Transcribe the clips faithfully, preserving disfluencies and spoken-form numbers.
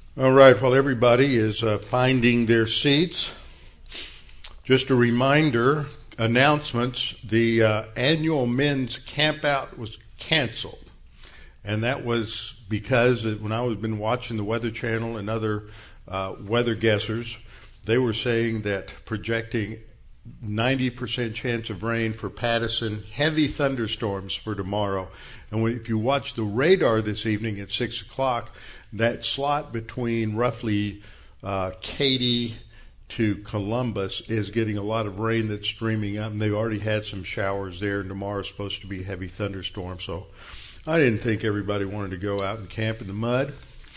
All right, while everybody is uh, finding their seats, just a reminder, announcements, the uh, annual men's campout was canceled. And that was because when I was been watching the Weather Channel and other uh, weather guessers, they were saying that projecting ninety percent chance of rain for Patterson, heavy thunderstorms for tomorrow. And if you watch the radar this evening at six o'clock, that slot between roughly uh, Katy to Columbus is getting a lot of rain that's streaming up, and they've already had some showers there, and tomorrow's supposed to be a heavy thunderstorm. So I didn't think everybody wanted to go out and camp in the mud.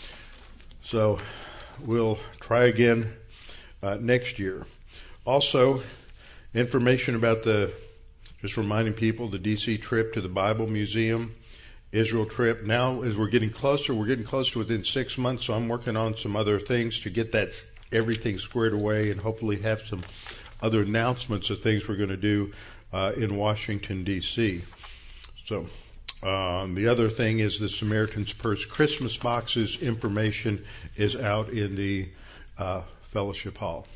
So we'll try again uh, next year. Also, information about the, just reminding people, the D C trip to the Bible Museum, Israel trip. Now, as we're getting closer, we're getting close to within six months, so I'm working on some other things to get that everything squared away and hopefully have some other announcements of things we're going to do uh, in Washington, D C So um, the other thing is the Samaritan's Purse Christmas boxes information is out in the uh, fellowship hall.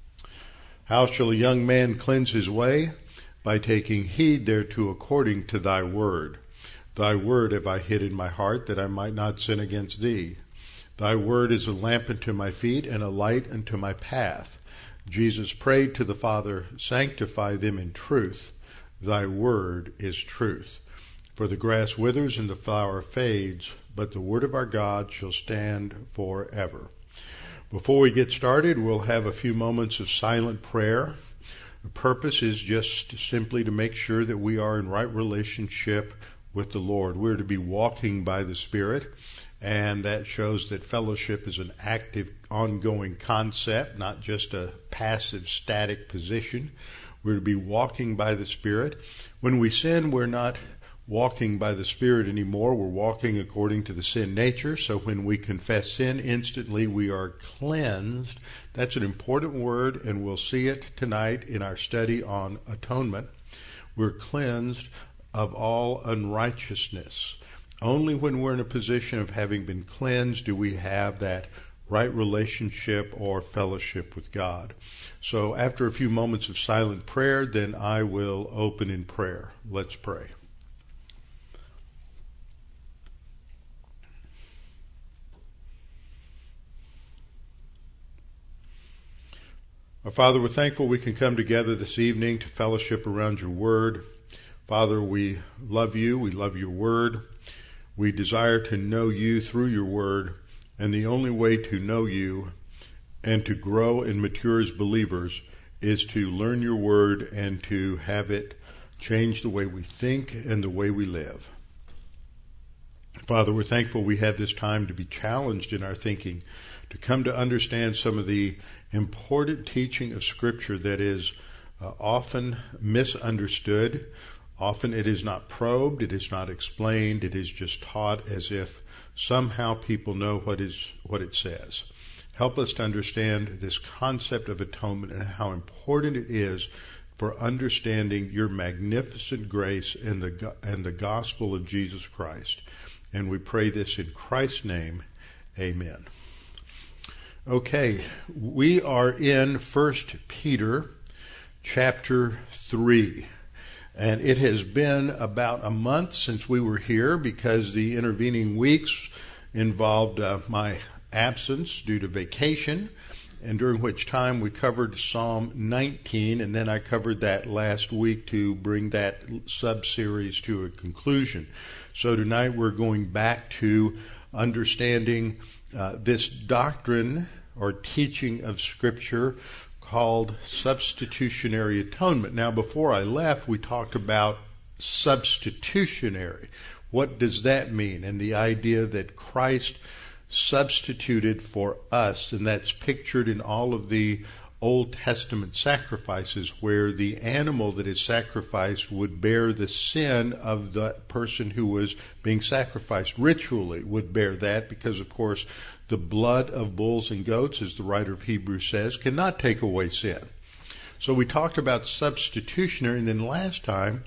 How shall a young man cleanse his way? By taking heed thereto according to thy word. Thy word have I hid in my heart, that I might not sin against thee. Thy word is a lamp unto my feet, and a light unto my path. Jesus prayed to the Father, sanctify them in truth. Thy word is truth. For the grass withers and the flower fades, but the word of our God shall stand forever. Before we get started, we'll have a few moments of silent prayer. The purpose is just simply to make sure that we are in right relationship with the Lord. We're to be walking by the Spirit, and that shows that fellowship is an active, ongoing concept, not just a passive, static position. We're to be walking by the Spirit. When we sin, we're not walking by the Spirit anymore. We're walking according to the sin nature. So when we confess sin, instantly we are cleansed. That's an important word, and we'll see it tonight in our study on atonement. We're cleansed of all unrighteousness. Only when we're in a position of having been cleansed do we have that right relationship or fellowship with God. So after a few moments of silent prayer, then I will open in prayer. Let's pray. Our Father, we're thankful we can come together this evening to fellowship around your word. Father, we love you. We love your word. We desire to know you through your word. And the only way to know you and to grow and mature as believers is to learn your word and to have it change the way we think and the way we live. Father, we're thankful we have this time to be challenged in our thinking, to come to understand some of the important teaching of Scripture that is uh, often misunderstood. Often it is not probed, it is not explained, it is just taught as if somehow people know what is what it says. Help us to understand this concept of atonement and how important it is for understanding your magnificent grace and the and the gospel of Jesus Christ. And we pray this in Christ's name. Amen. Okay, we are in First Peter chapter three. And it has been about a month since we were here because the intervening weeks involved uh, my absence due to vacation, and during which time we covered Psalm nineteen, and then I covered that last week to bring that sub-series to a conclusion. So tonight we're going back to understanding uh, this doctrine or teaching of Scripture called substitutionary atonement. Now, before I left, we talked about substitutionary. What does that mean? And the idea that Christ substituted for us, and that's pictured in all of the Old Testament sacrifices, where the animal that is sacrificed would bear the sin of the person who was being sacrificed. Ritually would bear that, because of course the blood of bulls and goats, as the writer of Hebrews says, cannot take away sin. So we talked about substitutionary, and then last time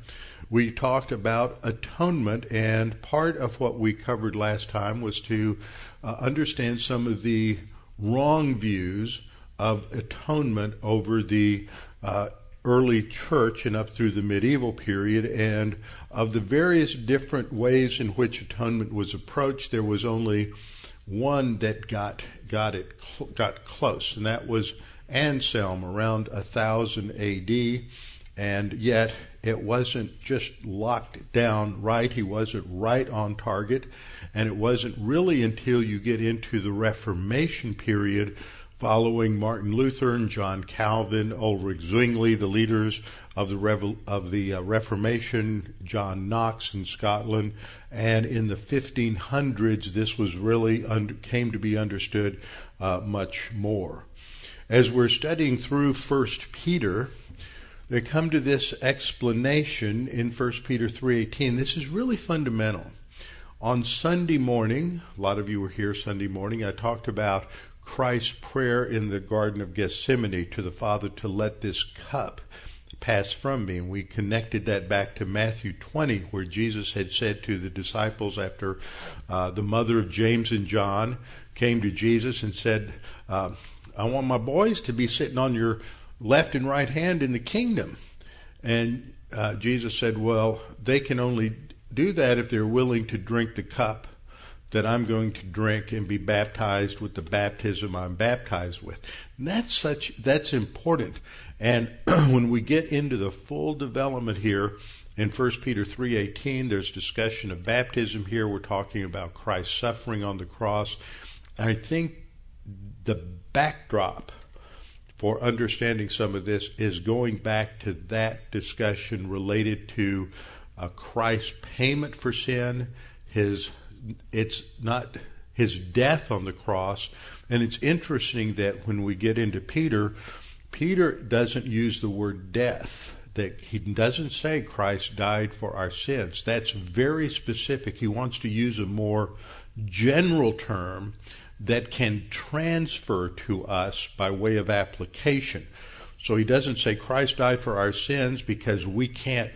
we talked about atonement, and part of what we covered last time was to uh, understand some of the wrong views of atonement over the uh, early church and up through the medieval period, and of the various different ways in which atonement was approached. There was only one that got got it got close, and that was Anselm around one thousand A D, and yet it wasn't just locked down right. He wasn't right on target, and it wasn't really until you get into the Reformation period following Martin Luther and John Calvin, Ulrich Zwingli, the leaders of the Revo- of the uh, Reformation, John Knox in Scotland, and in the fifteen hundreds, this was really under, came to be understood uh, much more. As we're studying through First Peter, they come to this explanation in First Peter three eighteen. This is really fundamental. On Sunday morning, a lot of you were here Sunday morning, I talked about Christ's prayer in the Garden of Gethsemane to the Father to let this cup pass from me. And we connected that back to Matthew twenty, where Jesus had said to the disciples after uh, the mother of James and John came to Jesus and said, uh, I want my boys to be sitting on your left and right hand in the kingdom. And uh, Jesus said, well, they can only do that if they're willing to drink the cup that I'm going to drink and be baptized with the baptism I'm baptized with. And that's such, that's important. And when we get into the full development here in First Peter three eighteen, there's discussion of baptism here. We're talking about Christ's suffering on the cross. I think the backdrop for understanding some of this is going back to that discussion related to uh, Christ's payment for sin, his It's not his death on the cross. And it's interesting that when we get into Peter, Peter doesn't use the word death. That he doesn't say Christ died for our sins. That's very specific. He wants to use a more general term that can transfer to us by way of application. So he doesn't say Christ died for our sins because we can't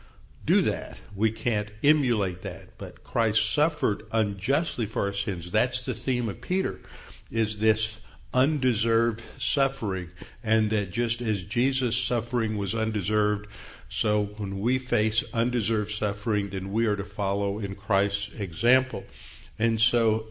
do that. We can't emulate that. But Christ suffered unjustly for our sins. That's the theme of Peter, is this undeserved suffering. And that just as Jesus' suffering was undeserved, so when we face undeserved suffering, then we are to follow in Christ's example. And so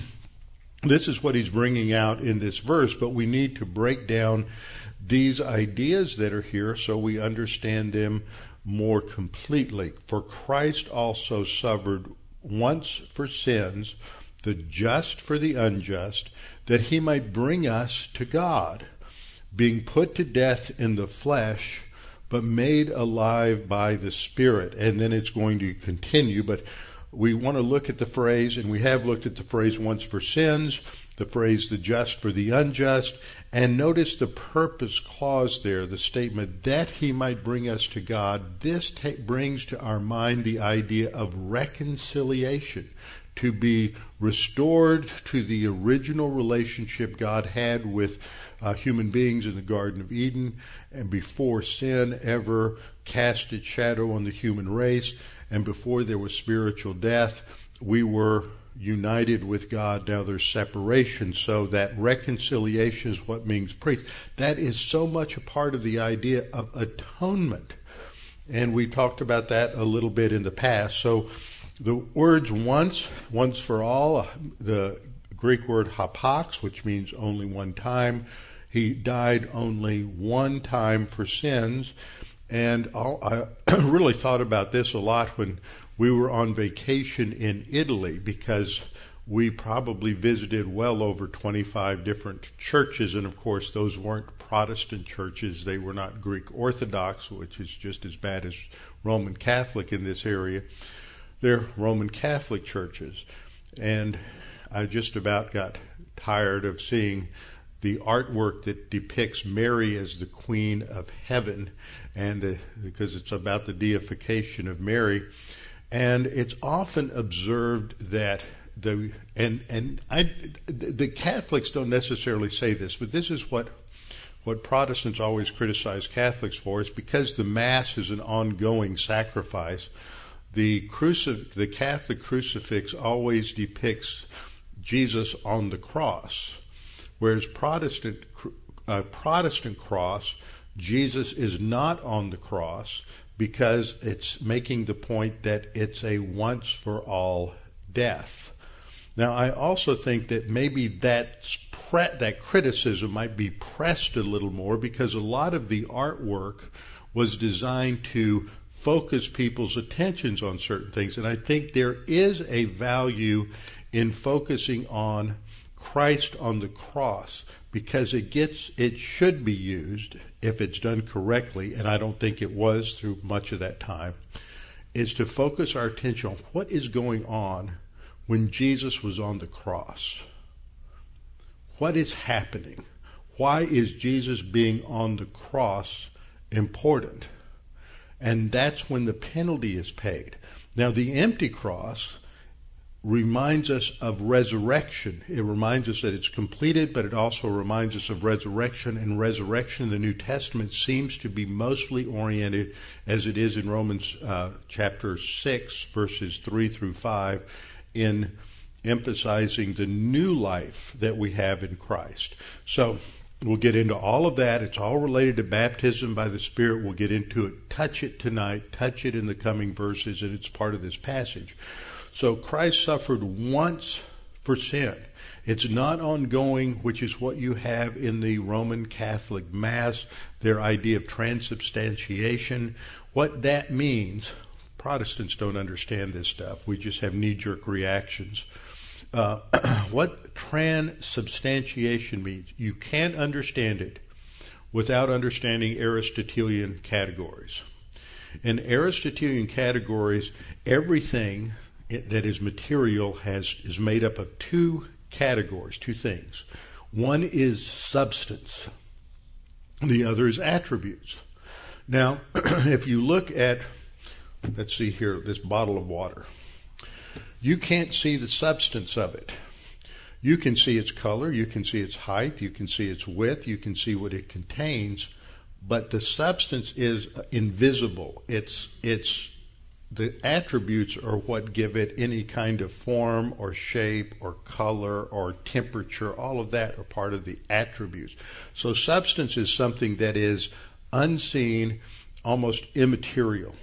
this is what he's bringing out in this verse, but we need to break down these ideas that are here so we understand them more completely. For Christ also suffered once for sins, the just for the unjust, that he might bring us to God, being put to death in the flesh, but made alive by the Spirit. And then it's going to continue, but we want to look at the phrase, and we have looked at the phrase once for sins, the phrase the just for the unjust, and notice the purpose clause there, the statement that he might bring us to God. This ta- brings to our mind the idea of reconciliation, to be restored to the original relationship God had with uh, human beings in the Garden of Eden, and before sin ever cast its shadow on the human race, and before there was spiritual death, we were united with God. Now there's separation. So that reconciliation is what means priest. That is so much a part of the idea of atonement. And we talked about that a little bit in the past. So the words once, once for all, the Greek word hapax, which means only one time. He died only one time for sins. And I really thought about this a lot when we were on vacation in Italy, because we probably visited well over twenty-five different churches. And of course, those weren't Protestant churches. They were not Greek Orthodox, which is just as bad as Roman Catholic in this area. They're Roman Catholic churches. And I just about got tired of seeing the artwork that depicts Mary as the Queen of Heaven, and uh, because it's about the deification of Mary. And it's often observed that the and and I the Catholics don't necessarily say this, but this is what what Protestants always criticize Catholics for is because the Mass is an ongoing sacrifice, the crucif- the Catholic crucifix always depicts Jesus on the cross, whereas Protestant uh, Protestant cross, Jesus is not on the cross because it's making the point that it's a once for all death. Now, I also think that maybe that pre- that criticism might be pressed a little more because a lot of the artwork was designed to focus people's attentions on certain things. And I think there is a value in focusing on Christ on the cross because it gets, it should be used if it's done correctly, and I don't think it was through much of that time, is to focus our attention on what is going on when Jesus was on the cross. What is happening? Why is Jesus being on the cross important? And that's when the penalty is paid. Now, the empty cross reminds us of resurrection. It reminds us that it's completed, but it also reminds us of resurrection. And resurrection in the New Testament seems to be mostly oriented, as it is in Romans uh, chapter six, verses three through five, in emphasizing the new life that we have in Christ. So we'll get into all of that. It's all related to baptism by the Spirit. We'll get into it. Touch it tonight. Touch it in the coming verses, and it's part of this passage. So Christ suffered once for sin. It's not ongoing, which is what you have in the Roman Catholic Mass, their idea of transubstantiation. What that means, Protestants don't understand this stuff. We just have knee-jerk reactions. Uh, what transubstantiation means, you can't understand it without understanding Aristotelian categories. In Aristotelian categories, everything that is material has is made up of two categories, two things. One is substance. The other is attributes. Now, if you look at, let's see here, this bottle of water, you can't see the substance of it. You can see its color, you can see its height, you can see its width, you can see what it contains, but the substance is invisible. It's it's the attributes are what give it any kind of form or shape or color or temperature. All of that are part of the attributes. So substance is something that is unseen, almost immaterial.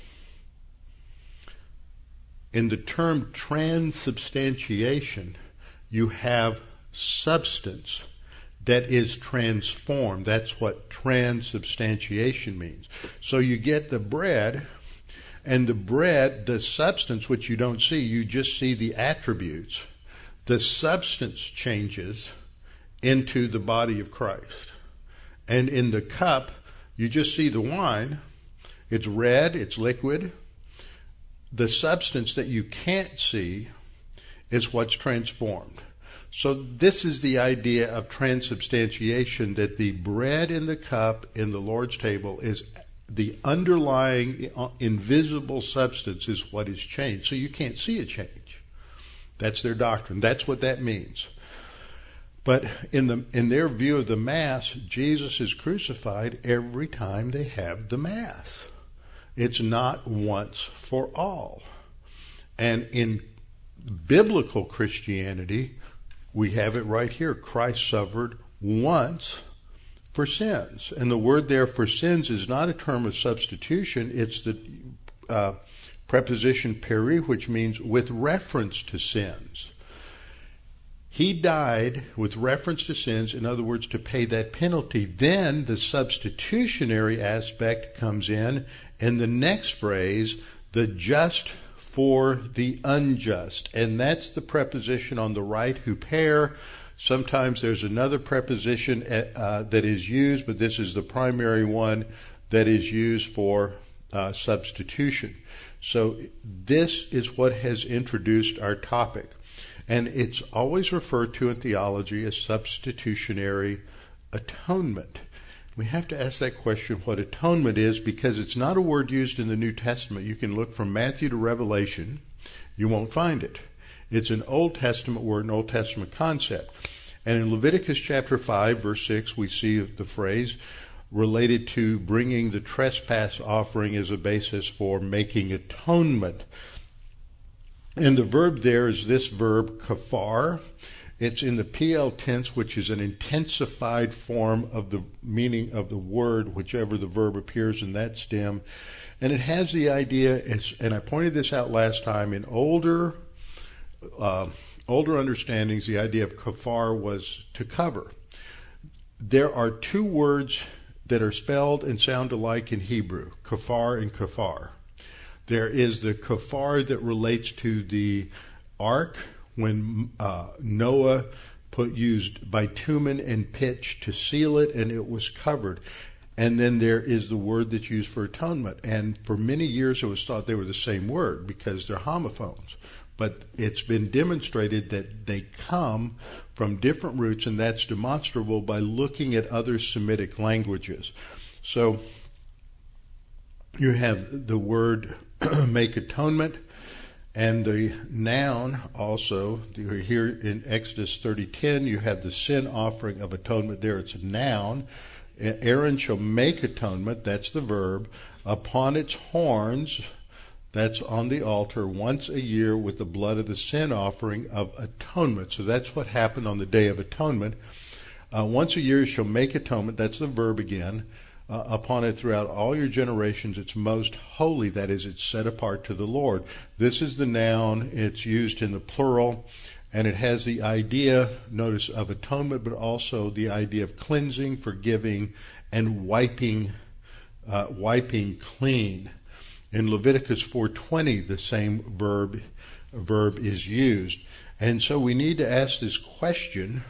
In the term transubstantiation, you have substance that is transformed. That's what transubstantiation means. So you get the bread, and the bread, the substance, which you don't see, you just see the attributes. The substance changes into the body of Christ. And in the cup, you just see the wine. It's red, it's liquid. The substance that you can't see is what's transformed. So this is the idea of transubstantiation, that the bread in the cup in the Lord's table is the underlying invisible substance is what is changed. So you can't see a change. That's their doctrine. That's what that means. But in the in their view of the Mass, Jesus is crucified every time they have the Mass. It's not once for all. And in biblical Christianity, we have it right here. Christ suffered once for sins. And the word there for sins is not a term of substitution. It's the uh, preposition peri, which means with reference to sins. He died with reference to sins, in other words, to pay that penalty. Then the substitutionary aspect comes in, and the next phrase, the just for the unjust. And that's the preposition on the right, huper. Sometimes there's another preposition uh, that is used, but this is the primary one that is used for uh, substitution. So this is what has introduced our topic. And it's always referred to in theology as substitutionary atonement. We have to ask that question, what atonement is, because it's not a word used in the New Testament. You can look from Matthew to Revelation. You won't find it. It's an Old Testament word, an Old Testament concept. And in Leviticus chapter five, verse six, we see the phrase related to bringing the trespass offering as a basis for making atonement. And the verb there is this verb, kafar. It's in the P L tense, which is an intensified form of the meaning of the word, whichever the verb appears in that stem. And it has the idea, and I pointed this out last time, in older uh, older understandings, the idea of kafar was to cover. There are two words that are spelled and sound alike in Hebrew, kafar and kafar. There is the kafar that relates to the ark, when uh, Noah put used bitumen and pitch to seal it, and it was covered. And then there is the word that's used for atonement. And for many years it was thought they were the same word because they're homophones. But it's been demonstrated that they come from different roots, and that's demonstrable by looking at other Semitic languages. So you have the word make atonement. And the noun also, here in Exodus thirty ten, you have the sin offering of atonement. There it's a noun. Aaron shall make atonement, that's the verb, upon its horns, that's on the altar, once a year with the blood of the sin offering of atonement. So that's what happened on the Day of Atonement. Uh, once a year you shall make atonement, that's the verb again. Uh, upon it throughout all your generations, it's most holy, that is, it's set apart to the Lord. This is the noun, it's used in the plural, and it has the idea, notice, of atonement, but also the idea of cleansing, forgiving, and wiping, uh, wiping clean. In Leviticus four twenty, the same verb, verb is used. And so we need to ask this question,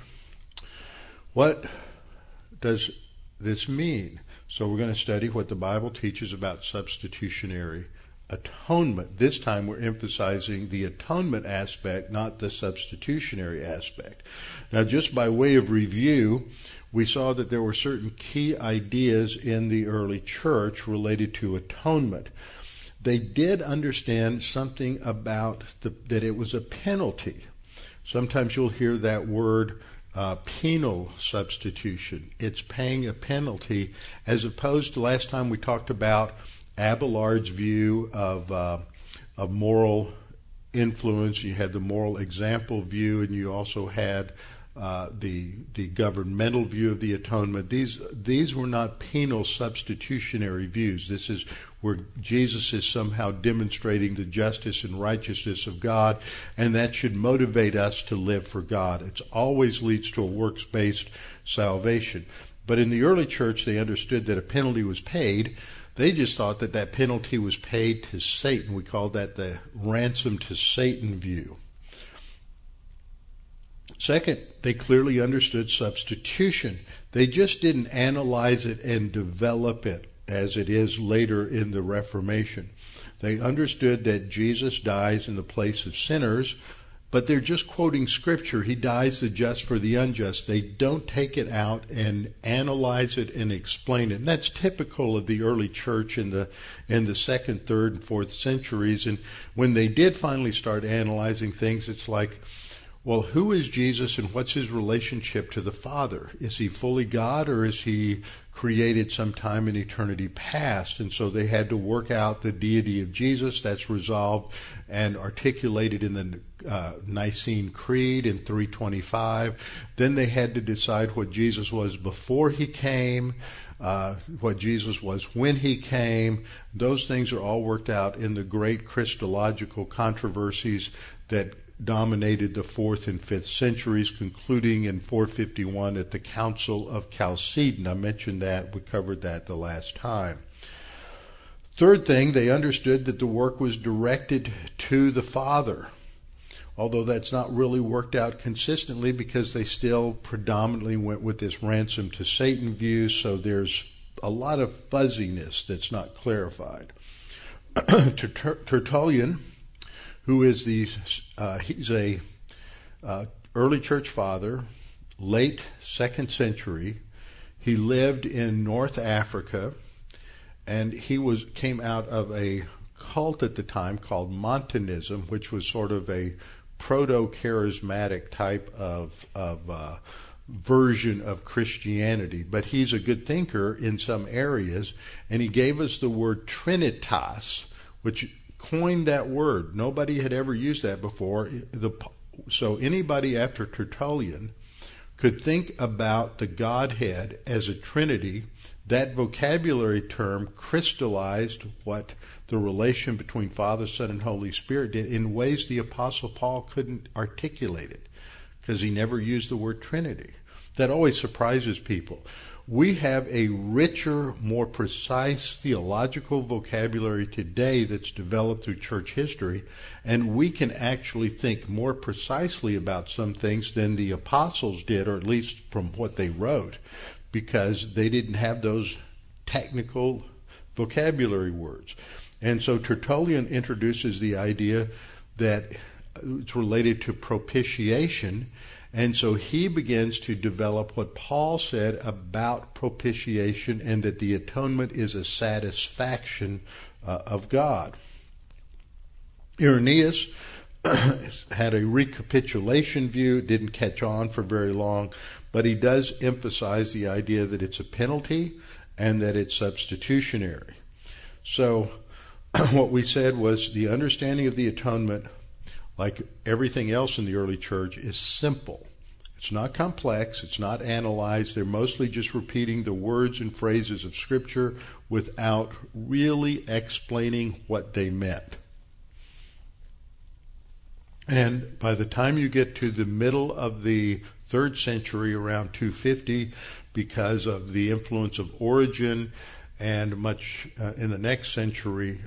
what does this mean? So we're going to study what the Bible teaches about substitutionary atonement. This time we're emphasizing the atonement aspect, not the substitutionary aspect. Now, just by way of review, we saw that there were certain key ideas in the early church related to atonement. They did understand something about the, that it was a penalty. Sometimes you'll hear that word Uh, penal substitution. It's paying a penalty, as opposed to last time we talked about Abelard's view of uh, of moral influence. You had the moral example view, and you also had uh, the the governmental view of the atonement. These these were not penal substitutionary views. This is where Jesus is somehow demonstrating the justice and righteousness of God, and that should motivate us to live for God. It always leads to a works-based salvation. But in the early church, they understood that a penalty was paid. They just thought that that penalty was paid to Satan. We called that the ransom to Satan view. Second, they clearly understood substitution. They just didn't analyze it and develop it as it is later in the Reformation. They understood that Jesus dies in the place of sinners, but they're just quoting Scripture. He dies the just for the unjust. They don't take it out and analyze it and explain it. And that's typical of the early church in the in the second, third, and fourth centuries. And when they did finally start analyzing things, it's like, well, who is Jesus and what's his relationship to the Father? Is he fully God, or is he created sometime in eternity past? And so they had to work out the deity of Jesus. That's resolved and articulated in the uh, Nicene Creed in three twenty-five. Then they had to decide what Jesus was before he came, uh, what Jesus was when he came. Those things are all worked out in the great Christological controversies that dominated the fourth and fifth centuries, concluding in four fifty-one at the Council of Chalcedon. I mentioned that. We covered that the last time. Third thing, they understood that the work was directed to the Father, although that's not really worked out consistently because they still predominantly went with this ransom to Satan view, so there's a lot of fuzziness that's not clarified. Tertullian, who is the, uh, he's a uh, early church father, late second century. He lived in North Africa, and he was came out of a cult at the time called Montanism, which was sort of a proto-charismatic type of of uh, version of Christianity, but he's a good thinker in some areas, and he gave us the word Trinitas, which coined that word. Nobody had ever used that before. The, so anybody after Tertullian could think about the Godhead as a Trinity. That vocabulary term crystallized what the relation between Father, Son, and Holy Spirit did in ways the Apostle Paul couldn't articulate it, because he never used the word Trinity. That always surprises people. We have a richer, more precise theological vocabulary today that's developed through church history, and we can actually think more precisely about some things than the apostles did, or at least from what they wrote, because they didn't have those technical vocabulary words. And so Tertullian introduces the idea that it's related to propitiation. And so he begins to develop what Paul said about propitiation, and that the atonement is a satisfaction uh, of God. Irenaeus had a recapitulation view, didn't catch on for very long, but he does emphasize the idea that it's a penalty and that it's substitutionary. So what we said was the understanding of the atonement, like everything else in the early church, is simple. It's not complex. It's not analyzed. They're mostly just repeating the words and phrases of Scripture without really explaining what they meant. And by the time you get to the middle of the third century, around two fifty, because of the influence of Origen, and much uh, in the next century,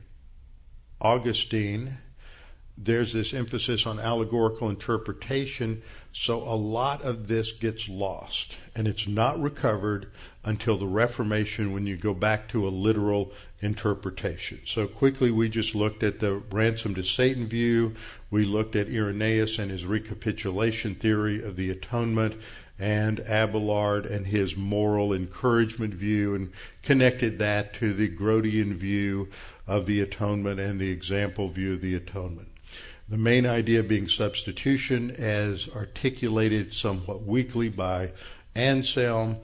Augustine, there's this emphasis on allegorical interpretation, so a lot of this gets lost, and it's not recovered until the Reformation, when you go back to a literal interpretation. So quickly, we just looked at the ransom to Satan view, we looked at Irenaeus and his recapitulation theory of the atonement, and Abelard and his moral encouragement view, and connected that to the Grotian view of the atonement and the example view of the atonement. The main idea being substitution, as articulated somewhat weakly by Anselm,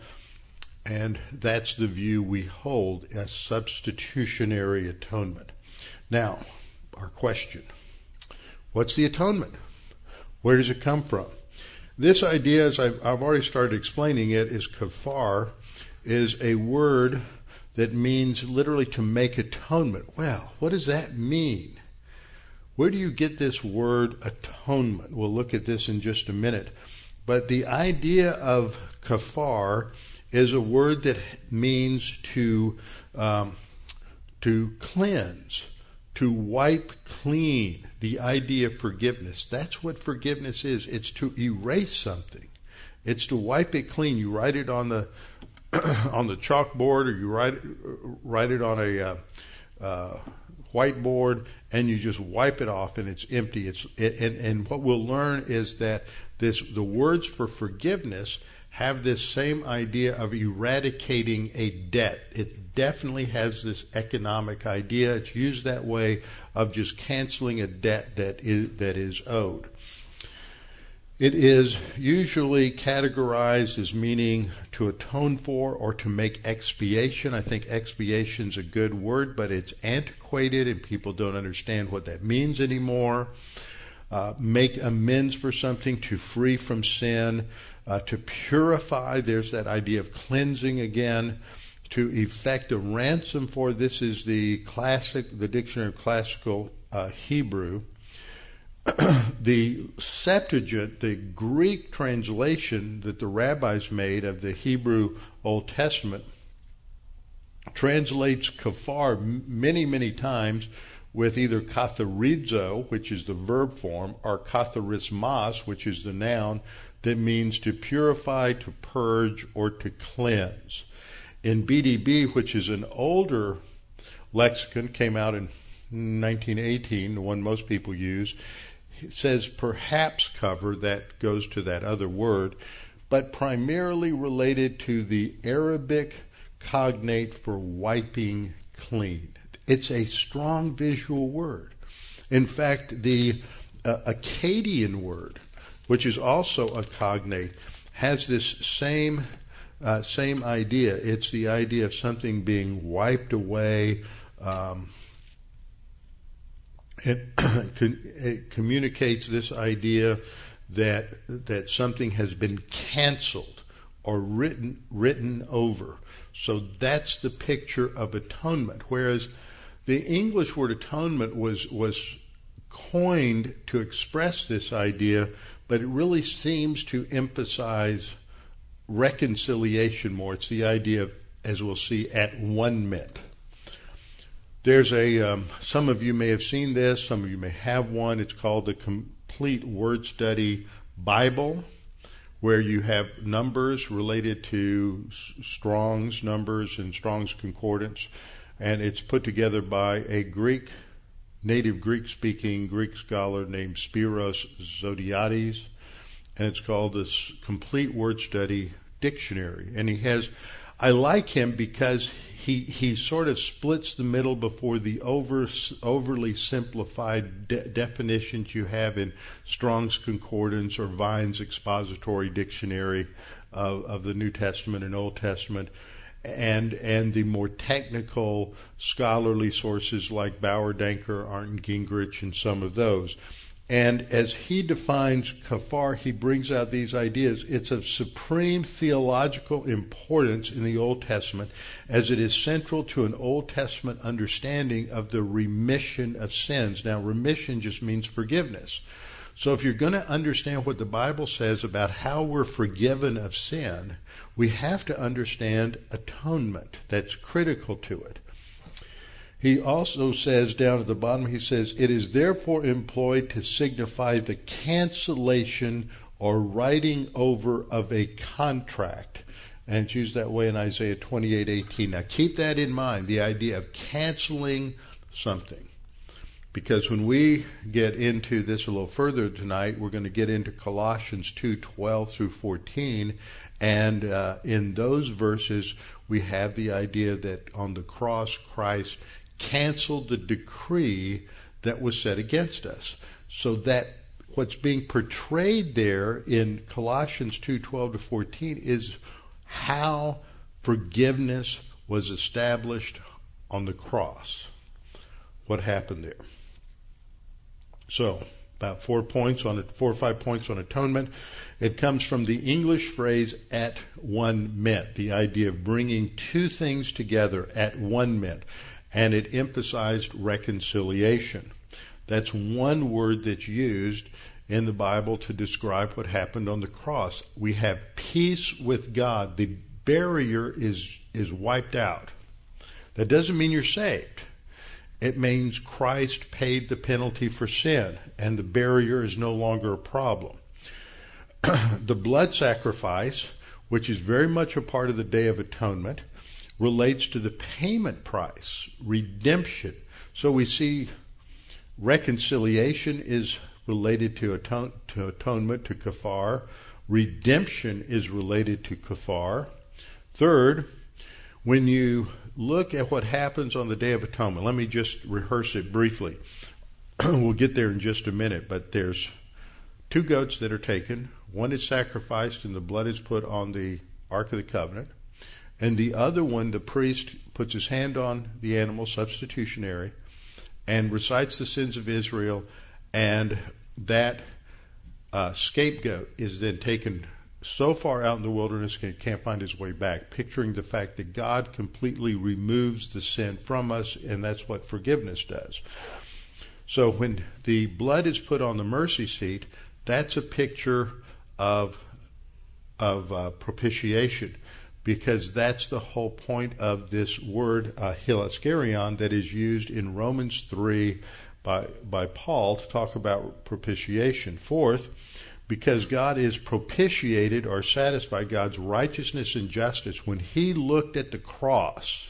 and that's the view we hold as substitutionary atonement. Now, our question: what's the atonement? Where does it come from? This idea, as I've, I've already started explaining it, is kafar, is a word that means literally to make atonement. Well, what does that mean? Where do you get this word atonement? We'll look at this in just a minute. But the idea of kafar is a word that means to um, to cleanse, to wipe clean. The idea of forgiveness. That's what forgiveness is. It's to erase something. It's to wipe it clean. You write it on the on the chalkboard, or you write write it on a uh, uh, whiteboard, and you just wipe it off, and it's empty. It's it, and and what we'll learn is that this the words for forgiveness have this same idea of eradicating a debt. It definitely has this economic idea. It's used that way, of just canceling a debt that is that is owed. It is usually categorized as meaning to atone for or to make expiation. I think expiation is a good word, but it's antiquated and people don't understand what that means anymore. Uh, make amends for something, to free from sin, uh, to purify. There's that idea of cleansing again. To effect a ransom for. This is the classic, the Dictionary of Classical uh, Hebrew. The Septuagint, the Greek translation that the rabbis made of the Hebrew Old Testament, translates kafar many, many times with either katharizo, which is the verb form, or katharismas, which is the noun, that means to purify, to purge, or to cleanse. In B D B, which is an older lexicon, came out in nineteen eighteen, the one most people use, it says perhaps cover, that goes to that other word, but primarily related to the Arabic cognate for wiping clean. It's a strong visual word. In fact, the uh, Akkadian word, which is also a cognate, has this same uh, same idea. It's the idea of something being wiped away. Um, it, it communicates this idea that that something has been canceled or written written over. So that's the picture of atonement. Whereas the English word atonement was was coined to express this idea, but it really seems to emphasize reconciliation more. It's the idea of, as we'll see, at one mint. There's a, um, some of you may have seen this, some of you may have one. It's called the Complete Word Study Bible, where you have numbers related to Strong's numbers and Strong's Concordance, and it's put together by a Greek, native Greek-speaking Greek scholar named Spiros Zodhiates, and it's called this Complete Word Study Dictionary. And he has, I like him because he he sort of splits the middle before the over overly simplified de- definitions you have in Strong's Concordance or Vine's Expository Dictionary of, of the New Testament and Old Testament, and and the more technical scholarly sources like Bauer, Danker, Arndt, Gingrich, and some of those. And as he defines kafar, he brings out these ideas. It's of supreme theological importance in the Old Testament, as it is central to an Old Testament understanding of the remission of sins. Now, remission just means forgiveness. So if you're going to understand what the Bible says about how we're forgiven of sin, we have to understand atonement. That's critical to it. He also says down at the bottom, he says, it is therefore employed to signify the cancellation or writing over of a contract. And it's used that way in Isaiah twenty-eight eighteen. Now keep that in mind, the idea of canceling something. Because when we get into this a little further tonight, we're going to get into Colossians two twelve through fourteen. And uh, in those verses, we have the idea that on the cross, Christ canceled the decree that was set against us. So that what's being portrayed there in Colossians two twelve to fourteen is how forgiveness was established on the cross. What happened there? So, about four points on it, four or five points on atonement. It comes from the English phrase "at one mint," the idea of bringing two things together at one mint. And it emphasized reconciliation. That's one word that's used in the Bible to describe what happened on the cross. We have peace with God. The barrier is, is wiped out. That doesn't mean you're saved. It means Christ paid the penalty for sin, and the barrier is no longer a problem. The blood sacrifice, which is very much a part of the Day of Atonement, relates to the payment price, redemption. So we see reconciliation is related to, atone, to atonement, to kafar. Redemption is related to kafar. Third, when you look at what happens on the Day of Atonement, let me just rehearse it briefly. We'll get there in just a minute, but there's two goats that are taken. One is sacrificed and the blood is put on the Ark of the Covenant. And the other one, the priest puts his hand on the animal, substitutionary, and recites the sins of Israel, and that uh, scapegoat is then taken so far out in the wilderness he can't find his way back, picturing the fact that God completely removes the sin from us, and that's what forgiveness does. So when the blood is put on the mercy seat, that's a picture of, of uh, propitiation. Because that's the whole point of this word uh, hilaskerion that is used in Romans three by by Paul to talk about propitiation. Fourth, because God is propitiated or satisfied, God's righteousness and justice, when he looked at the cross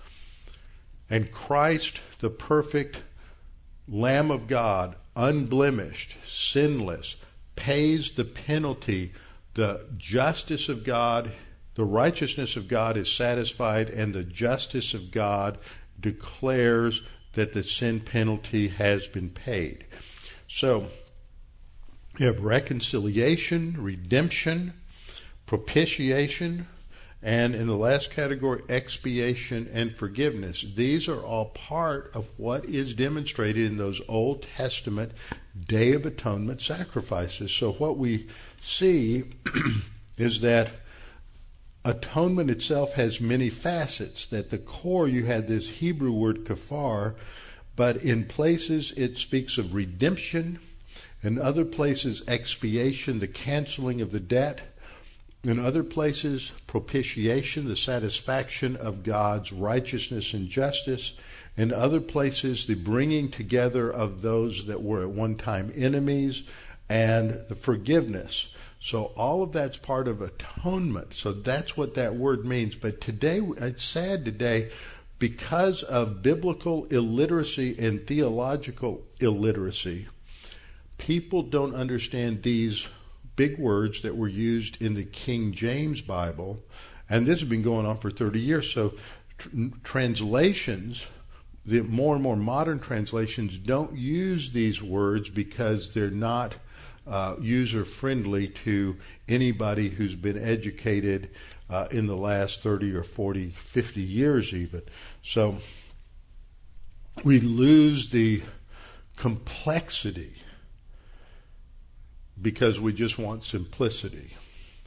and Christ, the perfect Lamb of God, unblemished, sinless, pays the penalty, the justice of God, the righteousness of God is satisfied, and the justice of God declares that the sin penalty has been paid. So, you have reconciliation, redemption, propitiation, and in the last category, expiation and forgiveness. These are all part of what is demonstrated in those Old Testament Day of Atonement sacrifices. So what we see is that atonement itself has many facets. That the core, you had this Hebrew word kafar, but in places it speaks of redemption, in other places expiation, the canceling of the debt, in other places propitiation, the satisfaction of God's righteousness and justice, in other places the bringing together of those that were at one time enemies, and the forgiveness. So all of that's part of atonement. So that's what that word means. But today, it's sad today, because of biblical illiteracy and theological illiteracy, people don't understand these big words that were used in the King James Bible. And this has been going on for thirty years. So tr- translations, the more and more modern translations, don't use these words because they're not Uh, user-friendly to anybody who's been educated uh, in the last thirty or forty, fifty years even. So we lose the complexity because we just want simplicity.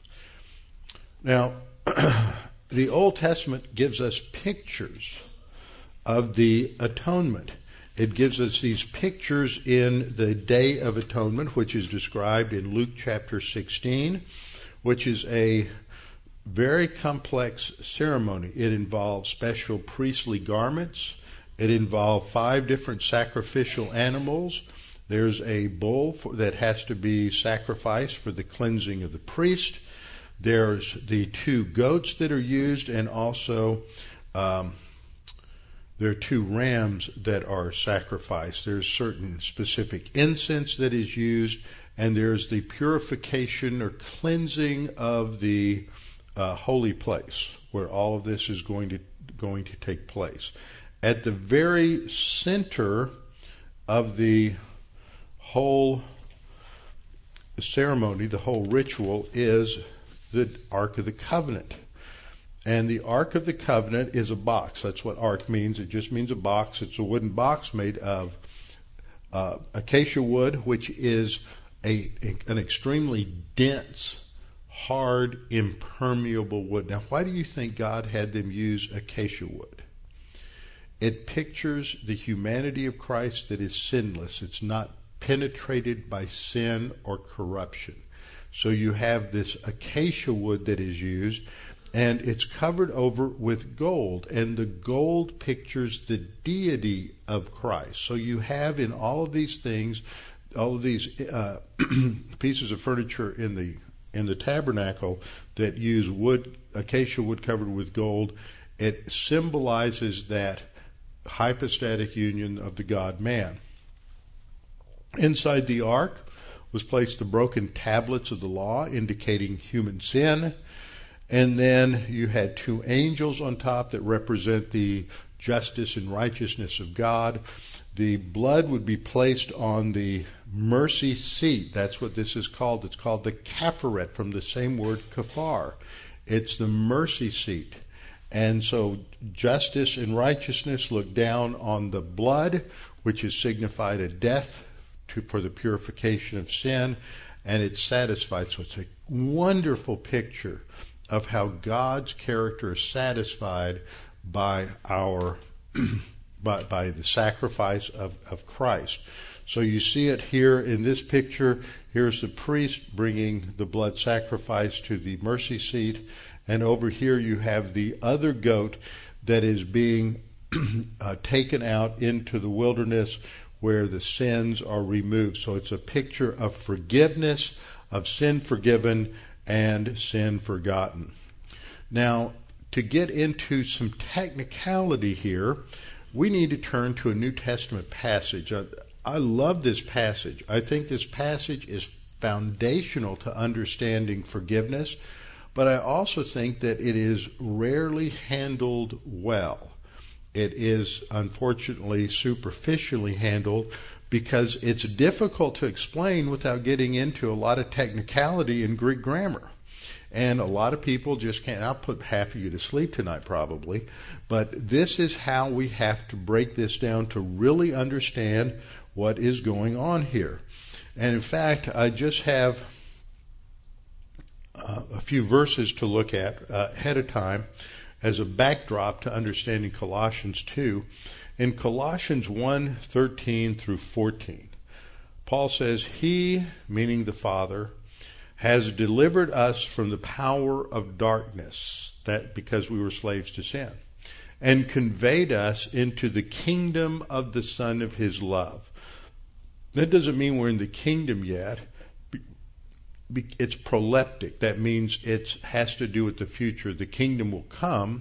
Now, the Old Testament gives us pictures of the atonement. It gives us these pictures in the Day of Atonement, which is described in Luke chapter sixteen, which is a very complex ceremony. It involves special priestly garments. It involves five different sacrificial animals. There's a bull for, that has to be sacrificed for the cleansing of the priest. There's the two goats that are used, and also um, there are two rams that are sacrificed. There's certain specific incense that is used, and there's the purification or cleansing of the uh, holy place, where all of this is going to going to take place. At the very center of the whole ceremony, the whole ritual, is the Ark of the Covenant. And the Ark of the Covenant is a box. That's what ark means. It just means a box. It's a wooden box made of uh, acacia wood, which is a, a an extremely dense, hard, impermeable wood. Now, why do you think God had them use acacia wood? It pictures the humanity of Christ that is sinless. It's not penetrated by sin or corruption. So you have this acacia wood that is used, and it's covered over with gold, and the gold pictures the deity of Christ. So you have in all of these things, all of these uh, pieces of furniture in the in the tabernacle that use wood, acacia wood covered with gold. It symbolizes that hypostatic union of the God-man. Inside the ark was placed the broken tablets of the law, indicating human sin. And then you had two angels on top that represent the justice and righteousness of God. The blood would be placed on the mercy seat. That's what this is called. It's called the kafaret, from the same word kafar. It's the mercy seat. And so justice and righteousness look down on the blood, which is signified a death to, for the purification of sin, and it's satisfied. So it's a wonderful picture of how God's character is satisfied by our by, by the sacrifice of, of Christ. So you see it here in this picture. Here's the priest bringing the blood sacrifice to the mercy seat, and over here you have the other goat that is being uh, taken out into the wilderness where the sins are removed. So it's a picture of forgiveness, of sin forgiven, and sin forgotten. Now, to get into some technicality here, we need to turn to a New Testament passage. I, I love this passage. I think this passage is foundational to understanding forgiveness, but I also think that it is rarely handled well. It is unfortunately superficially handled because it's difficult to explain without getting into a lot of technicality in Greek grammar. And a lot of people just can't. I'll put half of you to sleep tonight probably. But this is how we have to break this down to really understand what is going on here. And in fact, I just have uh, a few verses to look at uh, ahead of time as a backdrop to understanding Colossians two. In Colossians one, thirteen through fourteen, Paul says, He, meaning the Father, has delivered us from the power of darkness, that because we were slaves to sin, and conveyed us into the kingdom of the Son of His love. That doesn't mean we're in the kingdom yet. It's proleptic. That means it has to do with the future. The kingdom will come.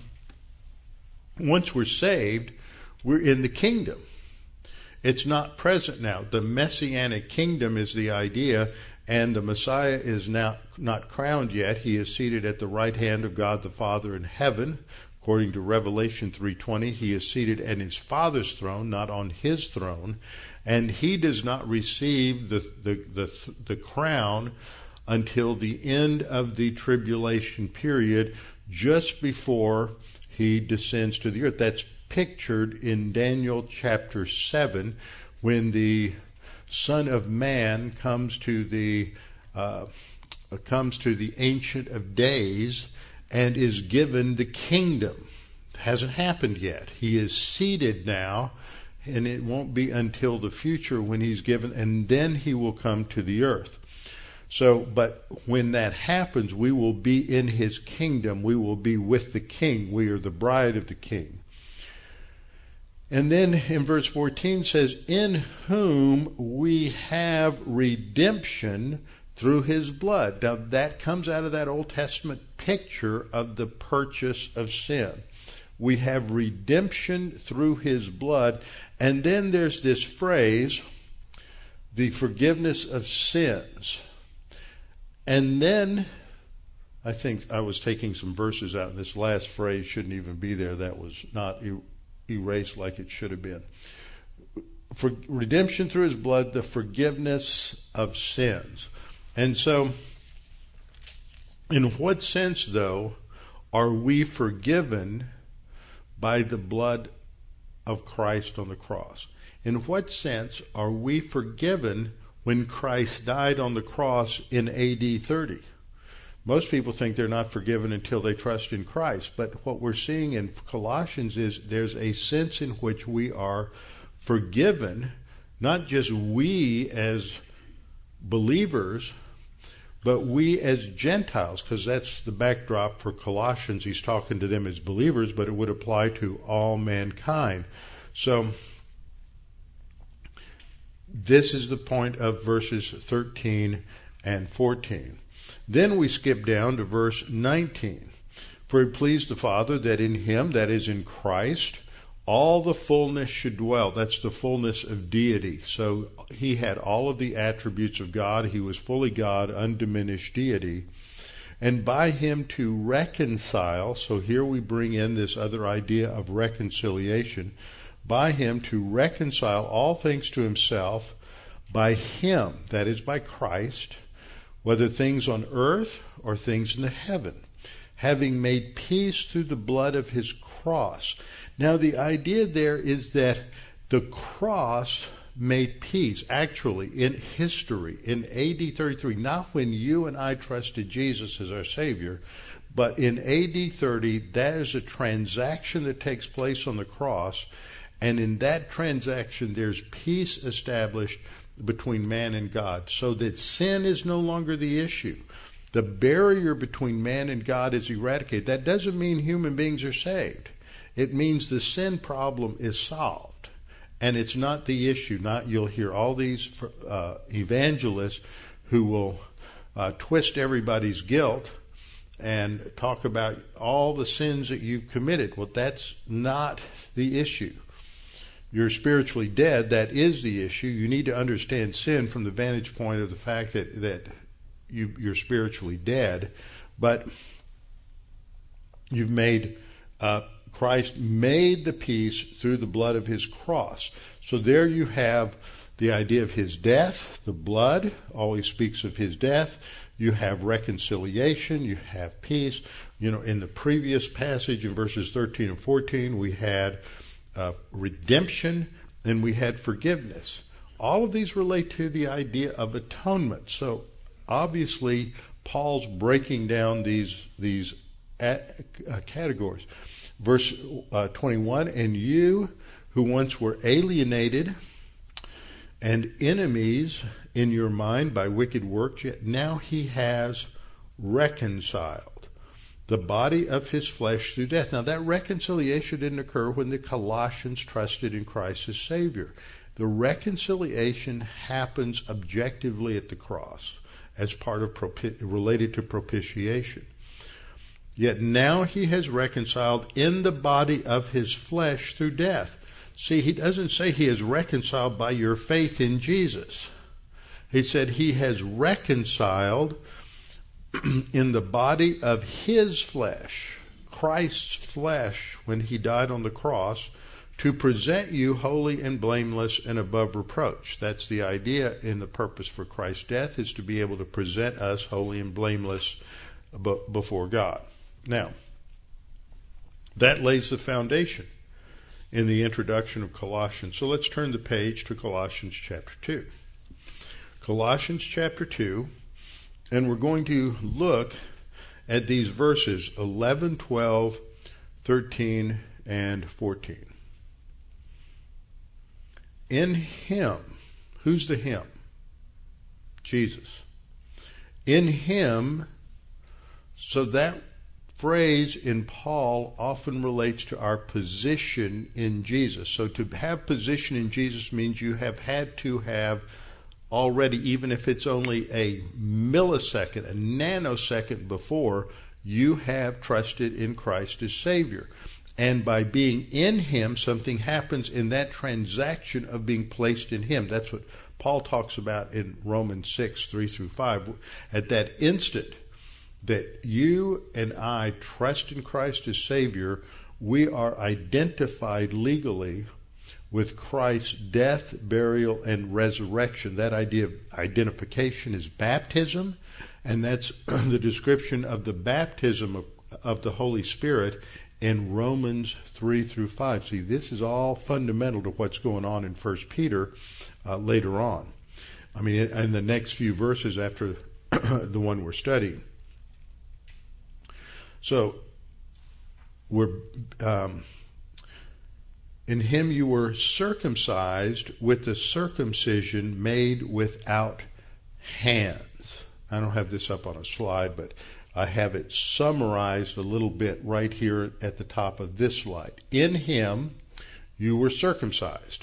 Once we're saved, we're in the kingdom. It's not present now. The Messianic kingdom is the idea, and the Messiah is now not crowned yet. He is seated at the right hand of God the Father in heaven. According to Revelation three twenty, he is seated at his Father's throne, not on his throne. And he does not receive the, the, the, the crown until the end of the tribulation period, just before he descends to the earth. That's pictured in Daniel chapter seven, when the Son of Man comes to the uh, comes to the Ancient of Days and is given the kingdom. It hasn't happened yet. He is seated now, and it won't be until the future when he's given, and then he will come to the earth. So, but when that happens, we will be in his kingdom. We will be with the king. We are the bride of the king. And then in verse fourteen says, in whom we have redemption through his blood. Now that comes out of that Old Testament picture of the purchase of sin. We have redemption through his blood. And then there's this phrase, the forgiveness of sins. And then, I think I was taking some verses out, and this last phrase shouldn't even be there. That was not er- erased like it should have been. For redemption through his blood, the forgiveness of sins. And so, in what sense, though, are we forgiven by the blood of Christ on the cross? In what sense are we forgiven when Christ died on the cross in A D thirty? Most people think they're not forgiven until they trust in Christ. But what we're seeing in Colossians is there's a sense in which we are forgiven, not just we as believers, but we as Gentiles, because that's the backdrop for Colossians. He's talking to them as believers, but it would apply to all mankind. So this is the point of verses thirteen and fourteen. Then we skip down to verse nineteen. For it pleased the Father that in him, that is in Christ, all the fullness should dwell. That's the fullness of deity. So he had all of the attributes of God. He was fully God, undiminished deity. And by him to reconcile, so here we bring in this other idea of reconciliation, by him to reconcile all things to himself, by him, that is by Christ, whether things on earth or things in the heaven, having made peace through the blood of his cross. Now the idea there is that the cross made peace, actually, in history, in A D thirty-three, not when you and I trusted Jesus as our Savior, but in A D thirty, that is a transaction that takes place on the cross, and in that transaction there's peace established between man and God, so that sin is no longer the issue. The barrier between man and God is eradicated. That doesn't mean human beings are saved. It means the sin problem is solved, and it's not the issue. Not you'll hear all these uh, evangelists who will uh, twist everybody's guilt and talk about all the sins that you've committed. Well, that's not the issue. You're spiritually dead. That is the issue. You need to understand sin from the vantage point of the fact that, that you, you're spiritually dead. But you've made, uh, Christ made the peace through the blood of his cross. So there you have the idea of his death. The blood always speaks of his death. you have reconciliation, you have peace. You know, in the previous passage in verses thirteen and fourteen, we had uh, redemption and we had forgiveness. All of these relate to the idea of atonement. So obviously, Paul's breaking down these these at, uh, categories. Verse uh, twenty-one, and you who once were alienated and enemies in your mind by wicked works, yet now he has reconciled the body of his flesh through death. Now that reconciliation didn't occur when the Colossians trusted in Christ as Savior. The reconciliation happens objectively at the cross as part of propi- related to propitiation. Yet now he has reconciled in the body of his flesh through death. See, he doesn't say he is reconciled by your faith in Jesus. He said he has reconciled in the body of his flesh, Christ's flesh, when he died on the cross, to present you holy and blameless and above reproach. That's the idea in the purpose for Christ's death, is to be able to present us holy and blameless before God. Now, that lays the foundation in the introduction of Colossians. So let's turn the page to Colossians chapter two. Colossians chapter two, and we're going to look at these verses eleven, twelve, thirteen, and fourteen. In him, who's the him? Jesus. In him, so that phrase in Paul often relates to our position in Jesus. So to have position in Jesus means you have had to have already, even if it's only a millisecond, a nanosecond before, you have trusted in Christ as Savior. And by being in him, something happens in that transaction of being placed in him. That's what Paul talks about in Romans six, three through five. At that instant that you and I trust in Christ as Savior, we are identified legally with Christ's death, burial, and resurrection. That idea of identification is baptism, and that's the description of the baptism of, of the Holy Spirit in Romans three through five. See, this is all fundamental to what's going on in First Peter uh, later on. I mean, in the next few verses after the one we're studying. So, we're um, in him you were circumcised with the circumcision made without hands. I don't have this up on a slide, but I have it summarized a little bit right here at the top of this slide. In him you were circumcised.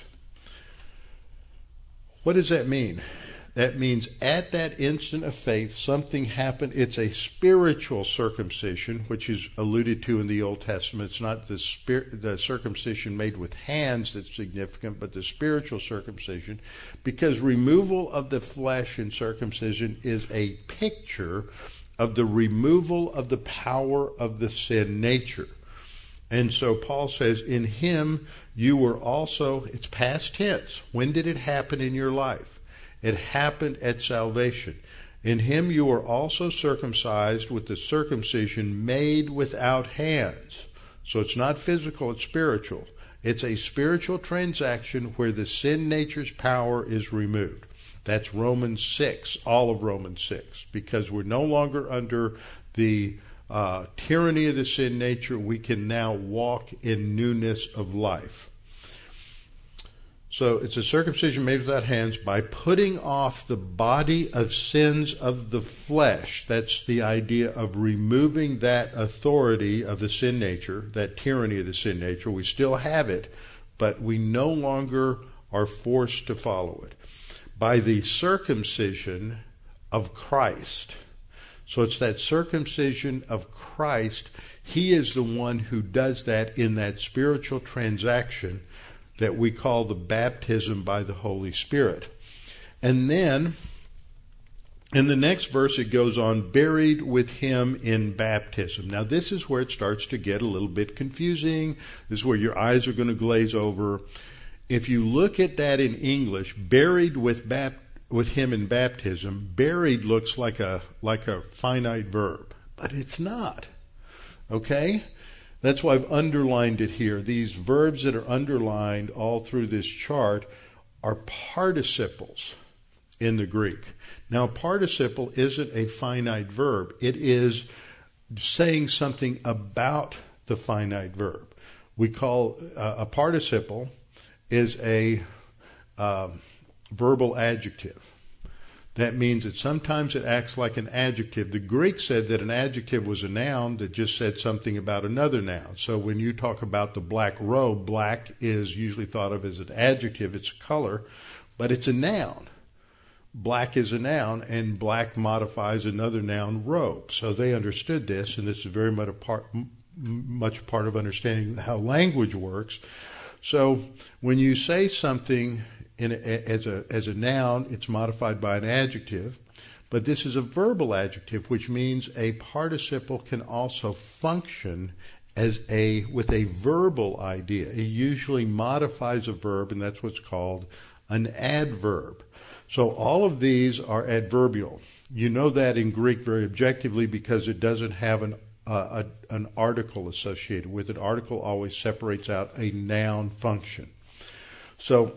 What does that mean? That means at that instant of faith, something happened. It's a spiritual circumcision, which is alluded to in the Old Testament. It's not the, spirit, the circumcision made with hands that's significant, but the spiritual circumcision, because removal of the flesh in circumcision is a picture of the removal of the power of the sin nature. And so Paul says, in him you were also, it's past tense. When did it happen in your life? It happened at salvation. In him you were also circumcised with the circumcision made without hands. So it's not physical, it's spiritual. It's a spiritual transaction where the sin nature's power is removed. That's Romans six, all of Romans six, because we're no longer under the uh, tyranny of the sin nature. We can now walk in newness of life. So it's a circumcision made without hands by putting off the body of sins of the flesh. That's the idea of removing that authority of the sin nature, that tyranny of the sin nature. We still have it, but we no longer are forced to follow it. By the circumcision of Christ. So it's that circumcision of Christ. He is the one who does that in that spiritual transaction that we call the baptism by the Holy Spirit. And then, in the next verse it goes on, buried with him in baptism. Now this is where it starts to get a little bit confusing. This is where your eyes are going to glaze over. If you look at that in English, buried with bap- with him in baptism, buried looks like a like a finite verb, but it's not. Okay? That's why I've underlined it here. These verbs that are underlined all through this chart are participles in the Greek. Now, participle isn't a finite verb. It is saying something about the finite verb. We call uh, a participle is a um, verbal adjective. That means that sometimes it acts like an adjective. The Greek said that an adjective was a noun that just said something about another noun. So when you talk about the black robe, black is usually thought of as an adjective. It's a color, but it's a noun. Black is a noun, and black modifies another noun, robe. So they understood this, and this is very much a part, much part of understanding how language works. So when you say something in a, as a as a noun, it's modified by an adjective, but this is a verbal adjective, which means a participle can also function as a with a verbal idea. It usually modifies a verb, and that's what's called an adverb. So all of these are adverbial. You know that in Greek very objectively because it doesn't have an uh, a, an article associated with it. Article always separates out a noun function. So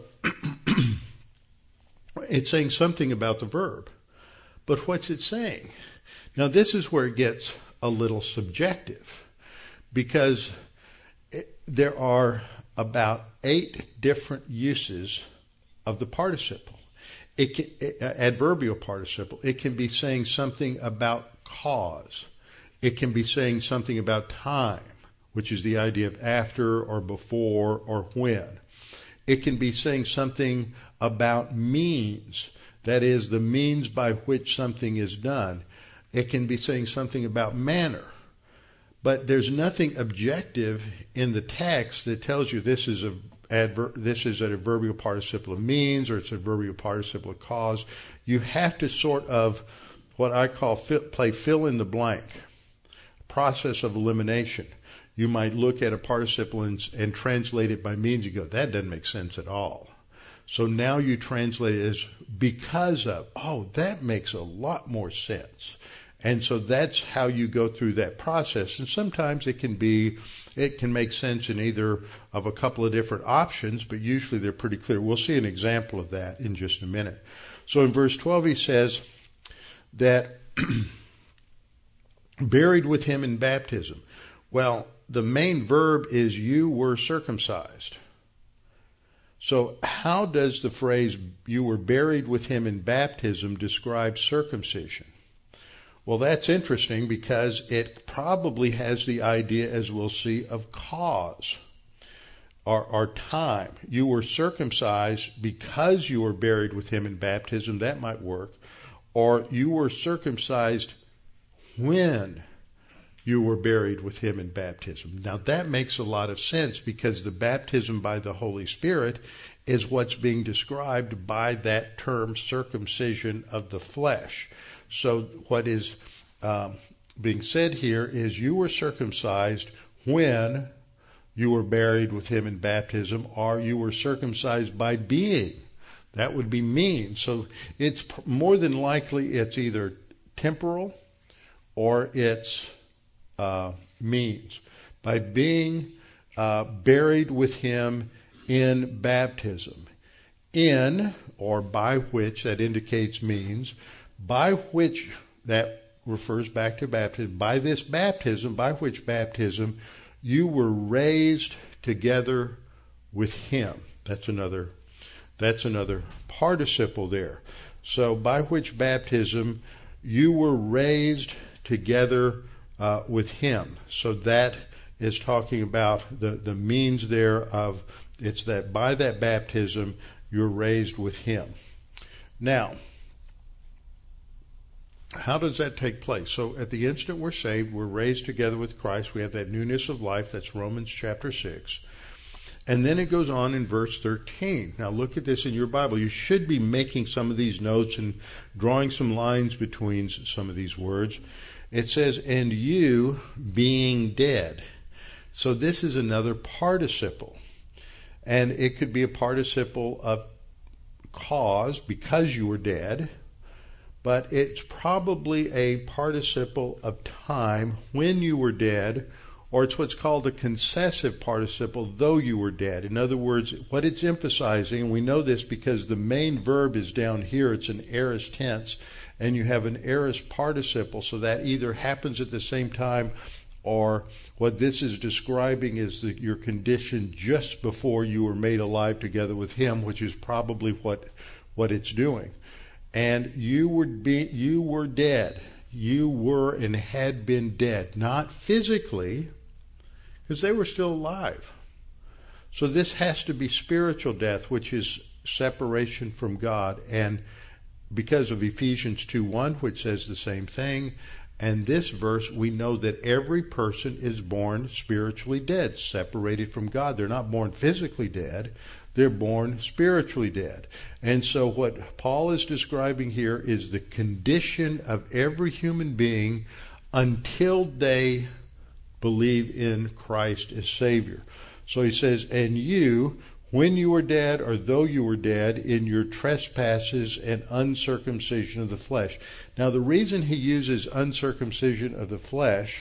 it's saying something about the verb. But what's it saying? Now this is where it gets a little subjective, because it, there are about eight different uses of the participle. It can, it, adverbial participle. It can be saying something about cause. It can be saying something about time, which is the idea of after or before or when. It can be saying something about means, that is, the means by which something is done. It can be saying something about manner. But there's nothing objective in the text that tells you this is a Adver- this is an adverbial participle of means, or it's an adverbial participle of cause. You have to sort of what I call fill, play fill in the blank, process of elimination. You might look at a participle and, and translate it by means. You go, that doesn't make sense at all. So now you translate it as because of. Oh, that makes a lot more sense. And so that's how you go through that process. And sometimes it can be, it can make sense in either of a couple of different options, but usually they're pretty clear. We'll see an example of that in just a minute. So in verse twelve, he says that buried with him in baptism. Well, the main verb is you were circumcised. So how does the phrase you were buried with him in baptism describe circumcision? Well, that's interesting because it probably has the idea, as we'll see, of cause or, or time. You were circumcised because you were buried with him in baptism. That might work. Or you were circumcised when you were buried with him in baptism. Now, that makes a lot of sense because the baptism by the Holy Spirit is what's being described by that term circumcision of the flesh. So what is um, being said here is you were circumcised when you were buried with him in baptism, or you were circumcised by being. That would be mean. So it's more than likely it's either temporal or it's uh, means. By being uh, buried with him in baptism. In, or by which, that indicates means. By which, that refers back to baptism, by this baptism, by which baptism you were raised together with him. That's another, that's another participle there. So by which baptism you were raised together uh, with him. So that is talking about the, the means there of, it's that by that baptism you're raised with him. Now, how does that take place? So at the instant we're saved, we're raised together with Christ. We have that newness of life. That's Romans chapter six. And then it goes on in verse thirteen. Now look at this in your Bible. You should be making some of these notes and drawing some lines between some of these words. It says, and you being dead. So this is another participle. And it could be a participle of cause because you were dead, but it's probably a participle of time when you were dead, or it's what's called a concessive participle, though you were dead. In other words, what it's emphasizing, and we know this because the main verb is down here, it's an aorist tense, and you have an aorist participle, so that either happens at the same time, or what this is describing is that your condition just before you were made alive together with him, which is probably what what it's doing. And you were be, you were dead. You were and had been dead, not physically, because they were still alive. So this has to be spiritual death, which is separation from God. And because of Ephesians two one, which says the same thing, and this verse, we know that every person is born spiritually dead, separated from God. They're not born physically dead. They're born spiritually dead. And so what Paul is describing here is the condition of every human being until they believe in Christ as Savior. So he says, and you, when you were dead, or though you were dead, in your trespasses and uncircumcision of the flesh. Now, the reason he uses uncircumcision of the flesh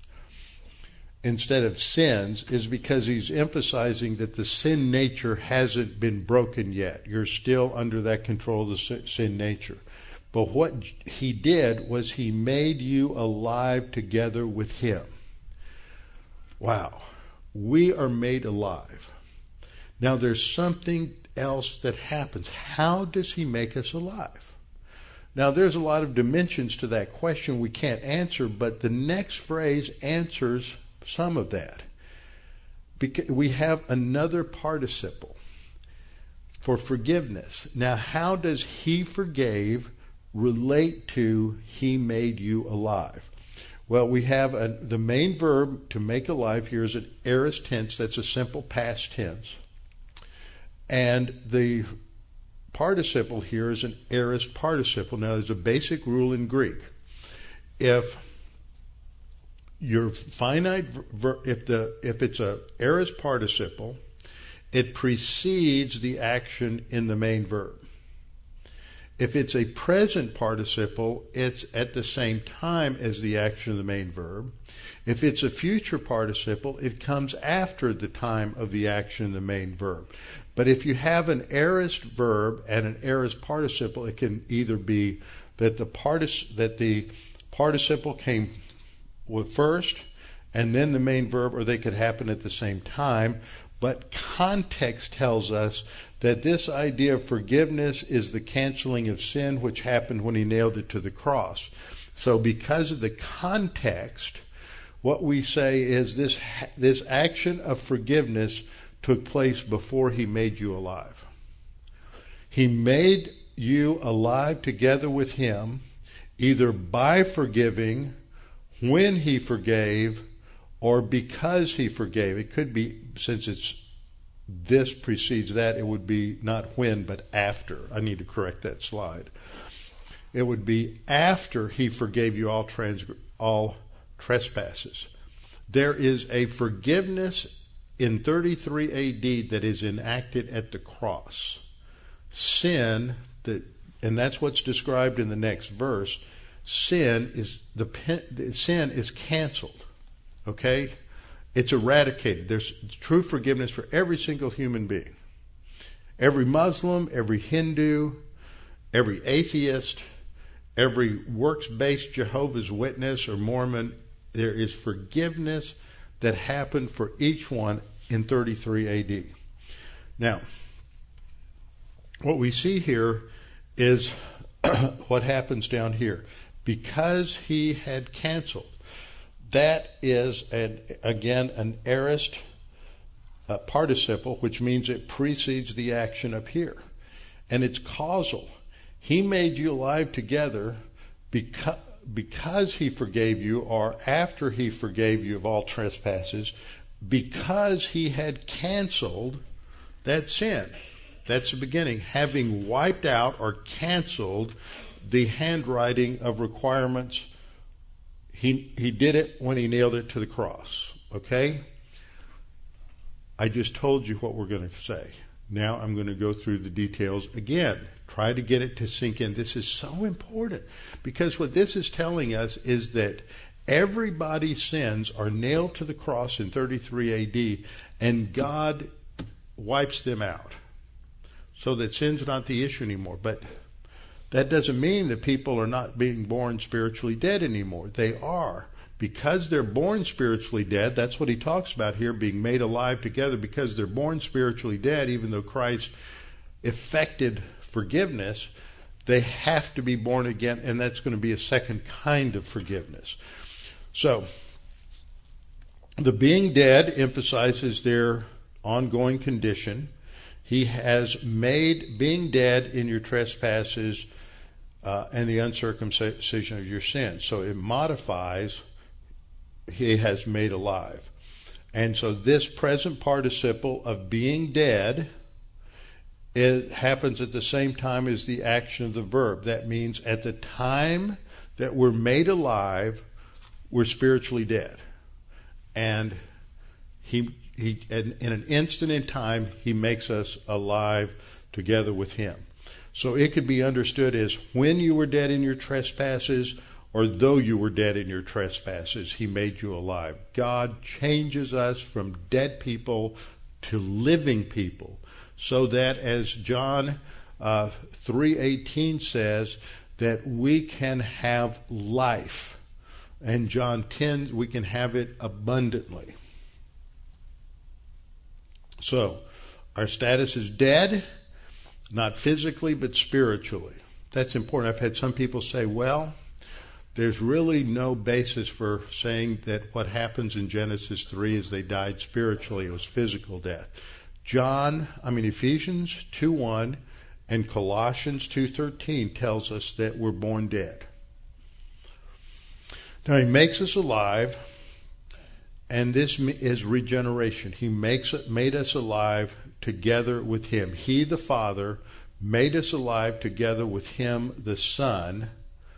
instead of sins is because he's emphasizing that the sin nature hasn't been broken yet. You're still under that control of the sin nature. But what he did was he made you alive together with him. Wow. We are made alive. Now there's something else that happens. How does he make us alive? Now there's a lot of dimensions to that question we can't answer, but the next phrase answers some of that. Because we have another participle for forgiveness. Now how does he forgave relate to he made you alive? Well, we have a, the main verb to make alive here is an aorist tense. That's a simple past tense. And the participle here is an aorist participle. Now, there's a basic rule in Greek. If your finite ver- if the if it's a aorist participle, it precedes the action in the main verb. If it's a present participle, it's at the same time as the action of the main verb. If it's a future participle, it comes after the time of the action of the main verb. But if you have an aorist verb and an aorist participle, it can either be that the partic- that the participle came first and then the main verb, or they could happen at the same time. But context tells us that this idea of forgiveness is the canceling of sin, which happened when he nailed it to the cross. So because of the context, what we say is this this action of forgiveness took place before he made you alive. He made you alive together with him, either by forgiving, when he forgave, or because he forgave. It could be, since it's this precedes that, it would be not when, but after. I need to correct that slide. It would be after he forgave you all trans all trespasses. There is a forgiveness in thirty-three A D that is enacted at the cross. Sin, that, and that's what's described in the next verse. Sin is the, the sin is canceled. Okay? It's eradicated. There's true forgiveness for every single human being. Every Muslim, every Hindu, every atheist, every works-based Jehovah's Witness or Mormon, there is forgiveness that happened for each one in thirty-three A D. Now, what we see here is what happens down here. Because he had canceled, that is, an, again, an aorist uh, participle, which means it precedes the action up here. And it's causal. He made you alive together because, because he forgave you, or after he forgave you of all trespasses, because he had canceled that sin. That's the beginning. Having wiped out or canceled the handwriting of requirements. He he did it when he nailed it to the cross. Okay? I just told you what we're going to say. Now I'm going to go through the details again. Try to get it to sink in. This is so important because what this is telling us is that everybody's sins are nailed to the cross in thirty-three A D, and God wipes them out so that sin's not the issue anymore. But that doesn't mean that people are not being born spiritually dead anymore. They are. Because they're born spiritually dead, that's what he talks about here, being made alive together. Because they're born spiritually dead, even though Christ effected forgiveness, they have to be born again, and that's going to be a second kind of forgiveness. So, the being dead emphasizes their ongoing condition. He has made being dead in your trespasses uh, and the uncircumcision of your sins. So it modifies he has made alive. And so this present participle of being dead, it happens at the same time as the action of the verb. That means at the time that we're made alive, we're spiritually dead. And he, he in, in an instant in time, he makes us alive together with him. So it could be understood as when you were dead in your trespasses, or though you were dead in your trespasses, he made you alive. God changes us from dead people to living people, so that, as John uh, three eighteen says, that we can have life. And John ten, we can have it abundantly. So, our status is dead, not physically, but spiritually. That's important. I've had some people say, well, there's really no basis for saying that what happens in Genesis three is they died spiritually. It was physical death. John, I mean Ephesians two one and Colossians two thirteen tells us that we're born dead. Now he makes us alive, and this is regeneration. He makes it, made us alive together with him. He, the Father, made us alive together with him, the Son.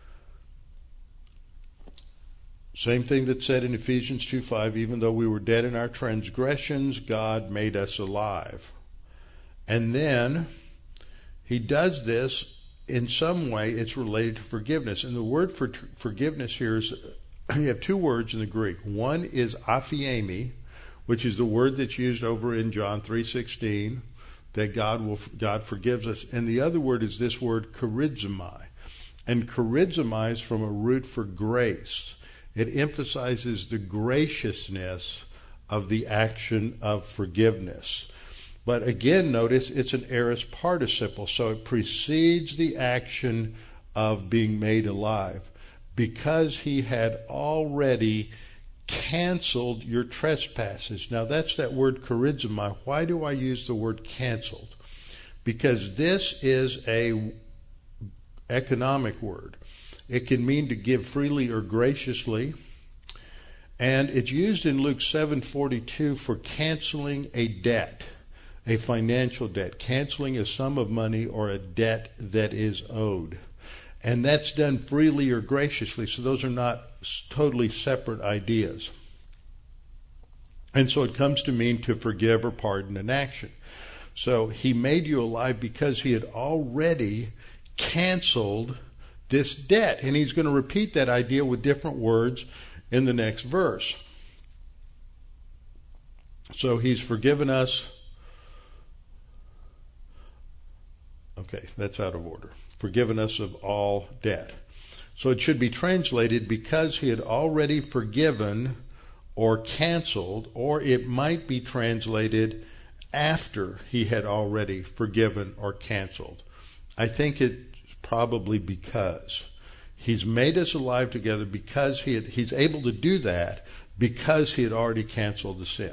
Same thing that's said in Ephesians two five, even though we were dead in our transgressions, God made us alive. And then he does this in some way, it's related to forgiveness. And the word for forgiveness here is, you have two words in the Greek. One is aphiemi, which is the word that's used over in John three sixteen, that God will God forgives us. And the other word is this word charizomai. And charizomai is from a root for grace. It emphasizes the graciousness of the action of forgiveness. But again, notice it's an aorist participle, so it precedes the action of being made alive, because he had already canceled your trespasses. Now that's that word charizomai. Why do I use the word canceled? Because this is a economic word. It can mean to give freely or graciously. And it's used in Luke seven forty-two for canceling a debt, a financial debt, canceling a sum of money or a debt that is owed. And that's done freely or graciously. So those are not totally separate ideas. And so it comes to mean to forgive or pardon an action. So he made you alive because he had already canceled this debt. And he's going to repeat that idea with different words in the next verse. So he's forgiven us. Okay, that's out of order. Forgiven us of all debt. So it should be translated because he had already forgiven or canceled, or it might be translated after he had already forgiven or canceled. I think it's probably because. He's made us alive together because he had, he's able to do that because he had already canceled the sin.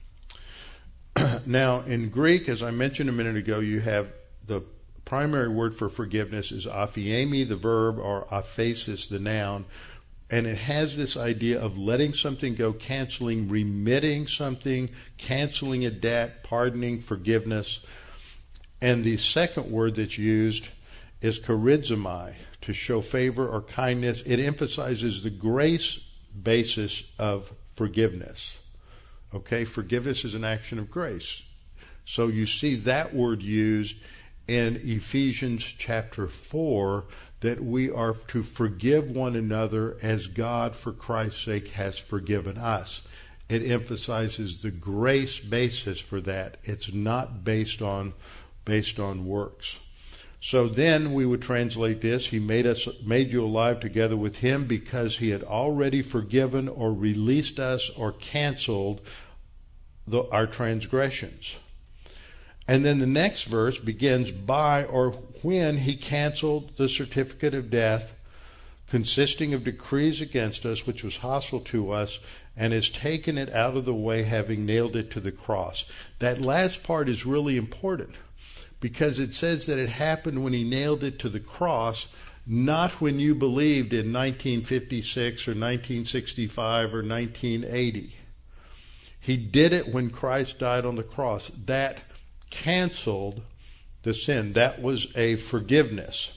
Now, in Greek, as I mentioned a minute ago, you have the primary word for forgiveness is aphiemi, the verb, or aphesis, the noun. And it has this idea of letting something go, canceling, remitting something, canceling a debt, pardoning, forgiveness. And the second word that's used is charizomai, to show favor or kindness. It emphasizes the grace basis of forgiveness. Okay, forgiveness is an action of grace. So you see that word used in Ephesians chapter four, that we are to forgive one another as God, for Christ's sake, has forgiven us. It emphasizes the grace basis for that. It's not based on based on works. So then we would translate this: He made us, made you alive together with Him, because He had already forgiven or released us or canceled the, our transgressions. And then the next verse begins, by or when He canceled the certificate of death consisting of decrees against us, which was hostile to us, and has taken it out of the way, having nailed it to the cross. That last part is really important, because it says that it happened when He nailed it to the cross, not when you believed in nineteen fifty-six or nineteen sixty-five or nineteen eighty. He did it when Christ died on the cross. That canceled the sin. That was a forgiveness.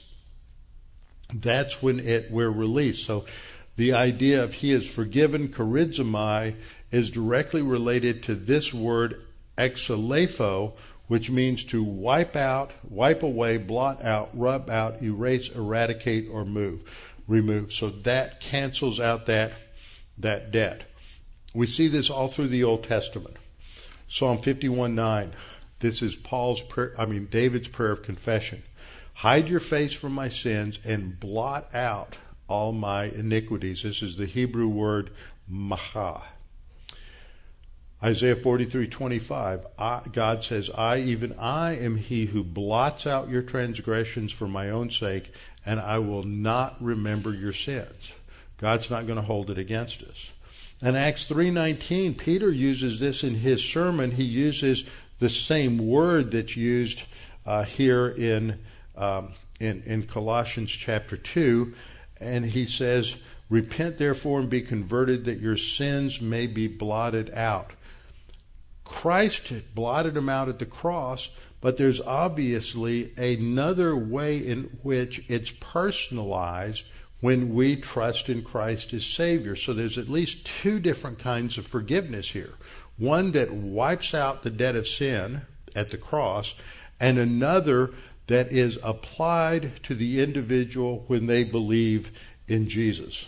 That's when it we're released. So the idea of He is forgiven, charizomai, is directly related to this word exalepho, which means to wipe out, wipe away, blot out, rub out, erase, eradicate, or move, remove. So that cancels out that that debt. We see this all through the Old Testament. Psalm fifty-one nine. This is Paul's prayer, I mean David's prayer of confession. Hide your face from my sins and blot out all my iniquities. This is the Hebrew word maha. Isaiah forty-three twenty-five. God says, I, even I, am He who blots out your transgressions for my own sake, and I will not remember your sins. God's not going to hold it against us. In Acts three nineteen, Peter uses this in his sermon. He uses the same word that's used uh, here in, um, in in Colossians chapter two, and he says, repent therefore and be converted, that your sins may be blotted out. Christ blotted them out at the cross, but there's obviously another way in which it's personalized when we trust in Christ as Savior. So there's at least two different kinds of forgiveness here. One that wipes out the debt of sin at the cross, and another that is applied to the individual when they believe in Jesus.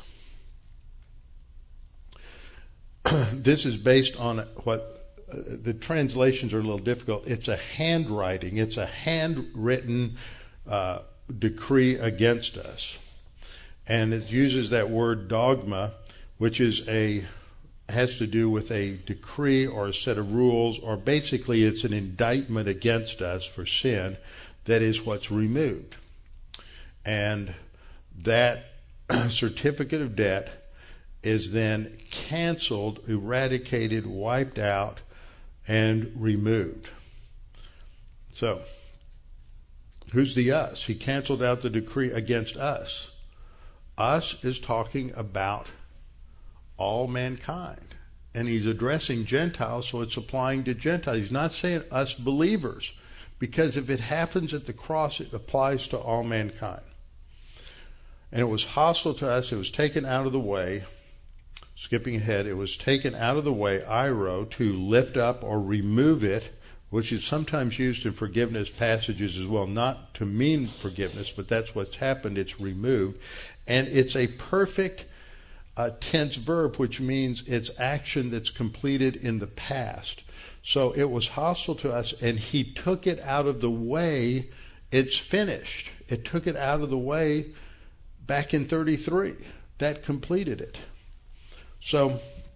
This is based on what uh, the translations are a little difficult. It's a handwriting. It's a handwritten uh, decree against us. And it uses that word dogma, which is a has to do with a decree or a set of rules, or basically it's an indictment against us for sin. That is what's removed. And that certificate of debt is then canceled, eradicated, wiped out, and removed. So, who's the us? He canceled out the decree against us. Us is talking about all mankind. And he's addressing Gentiles, so it's applying to Gentiles. He's not saying us believers, because if it happens at the cross, it applies to all mankind. And it was hostile to us. It was taken out of the way. Skipping ahead, it was taken out of the way, airo, to lift up or remove it, which is sometimes used in forgiveness passages as well, not to mean forgiveness, but that's what's happened. It's removed. And it's a perfect uh, tense verb, which means it's action that's completed in the past. So it was hostile to us, and he took it out of the way. It's finished. It took it out of the way back in thirty-three. That completed it. So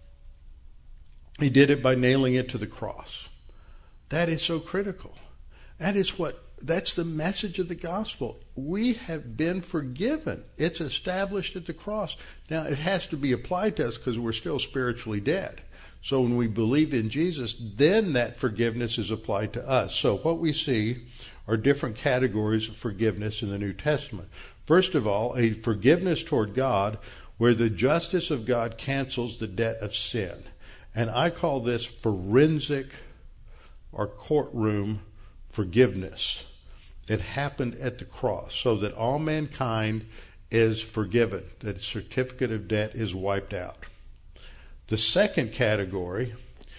he did it by nailing it to the cross. That is so critical. That is what, that's the message of the gospel. We have been forgiven. It's established at the cross. Now, it has to be applied to us because we're still spiritually dead. So when we believe in Jesus, then that forgiveness is applied to us. So what we see are different categories of forgiveness in the New Testament. First of all, a forgiveness toward God where the justice of God cancels the debt of sin. And I call this forensic or courtroom forgiveness. It happened at the cross so that all mankind is forgiven, that certificate of debt is wiped out. The second category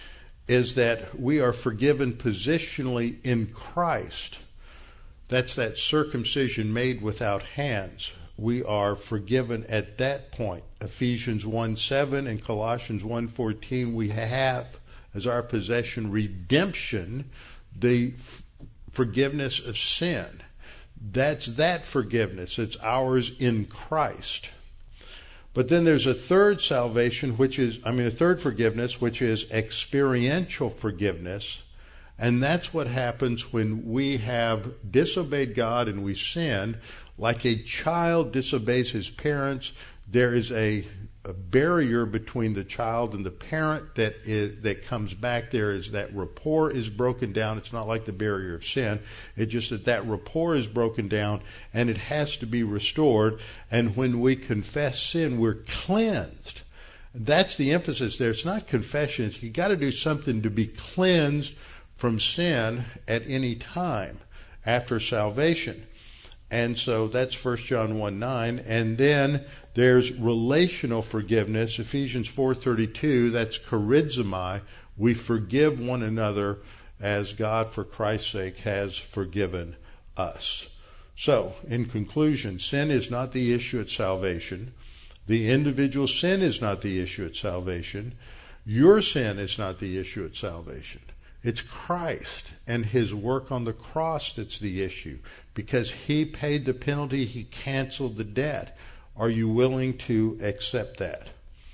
is that we are forgiven positionally in Christ. That's that circumcision made without hands. We are forgiven at that point. Ephesians one seven and Colossians one fourteen, we have as our possession redemption, the f- forgiveness of sin. That's that forgiveness. It's ours in Christ. But then there's a third salvation, which is, I mean, a third forgiveness, which is experiential forgiveness. And that's what happens when we have disobeyed God and we sin. Like a child disobeys his parents, there is a, a barrier between the child and the parent that is, that comes back. There is that rapport is broken down. It's not like the barrier of sin. It's just that that rapport is broken down and it has to be restored. And when we confess sin, we're cleansed. That's the emphasis there. It's not confession. You got to do something to be cleansed from sin at any time after salvation. And so that's First John one nine. And then there's relational forgiveness. Ephesians four thirty-two, that's charizomai. We forgive one another as God, for Christ's sake, has forgiven us. So, in conclusion, sin is not the issue at salvation. The individual sin is not the issue at salvation. Your sin is not the issue at salvation. It's Christ and his work on the cross that's the issue, because he paid the penalty, he canceled the debt. Are you willing to accept that?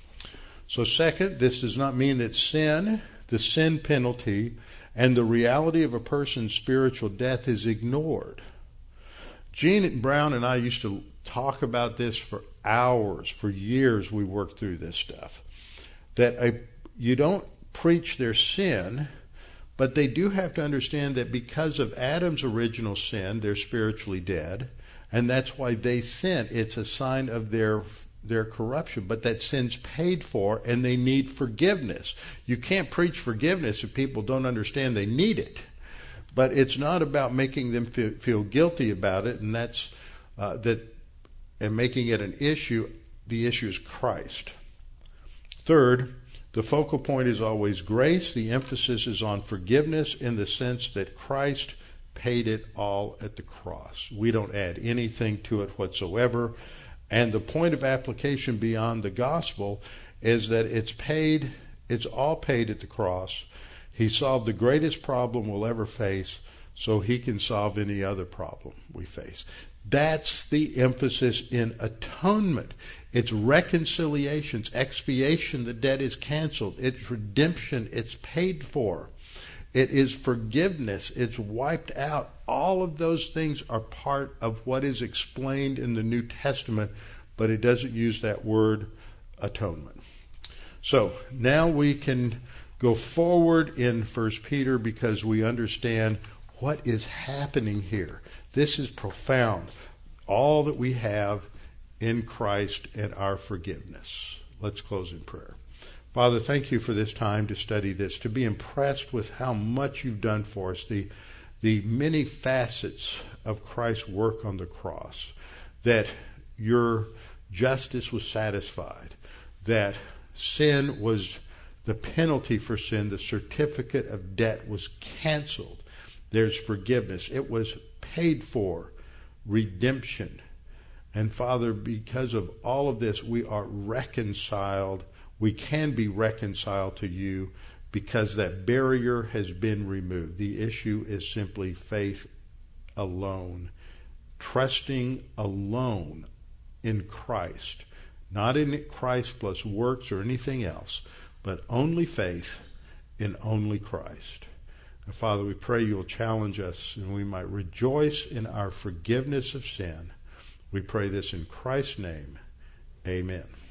So second, this does not mean that sin, the sin penalty, and the reality of a person's spiritual death is ignored. Gene Brown and I used to talk about this for hours, for years we worked through this stuff. That a, you don't preach their sin, but they do have to understand that because of Adam's original sin, they're spiritually dead, and that's why they sin. It's a sign of their their corruption, but that sin's paid for, and they need forgiveness. You can't preach forgiveness if people don't understand they need it. But it's not about making them feel, feel guilty about it, and that's uh, that, and making it an issue. The issue is Christ. Third, the focal point is always grace. The emphasis is on forgiveness in the sense that Christ paid it all at the cross. We don't add anything to it whatsoever. And the point of application beyond the gospel is that it's paid, it's all paid at the cross. He solved the greatest problem we'll ever face, so he can solve any other problem we face. That's the emphasis in atonement. It's reconciliation, it's expiation, the debt is canceled. It's redemption, it's paid for. It is forgiveness, it's wiped out. All of those things are part of what is explained in the New Testament, but it doesn't use that word atonement. So now we can go forward in First Peter because we understand what is happening here. This is profound. All that we have in Christ and our forgiveness. Let's close in prayer. Father, thank you for this time to study this, to be impressed with how much you've done for us, the, the many facets of Christ's work on the cross, that your justice was satisfied, that sin was, the penalty for sin, the certificate of debt was canceled. There's forgiveness. It was paid for, redemption. And Father, because of all of this, we are reconciled. We can be reconciled to you because that barrier has been removed. The issue is simply faith alone, trusting alone in Christ, not in Christ plus works or anything else, but only faith in only Christ. And Father, we pray you'll challenge us and we might rejoice in our forgiveness of sin. We pray this in Christ's name. Amen.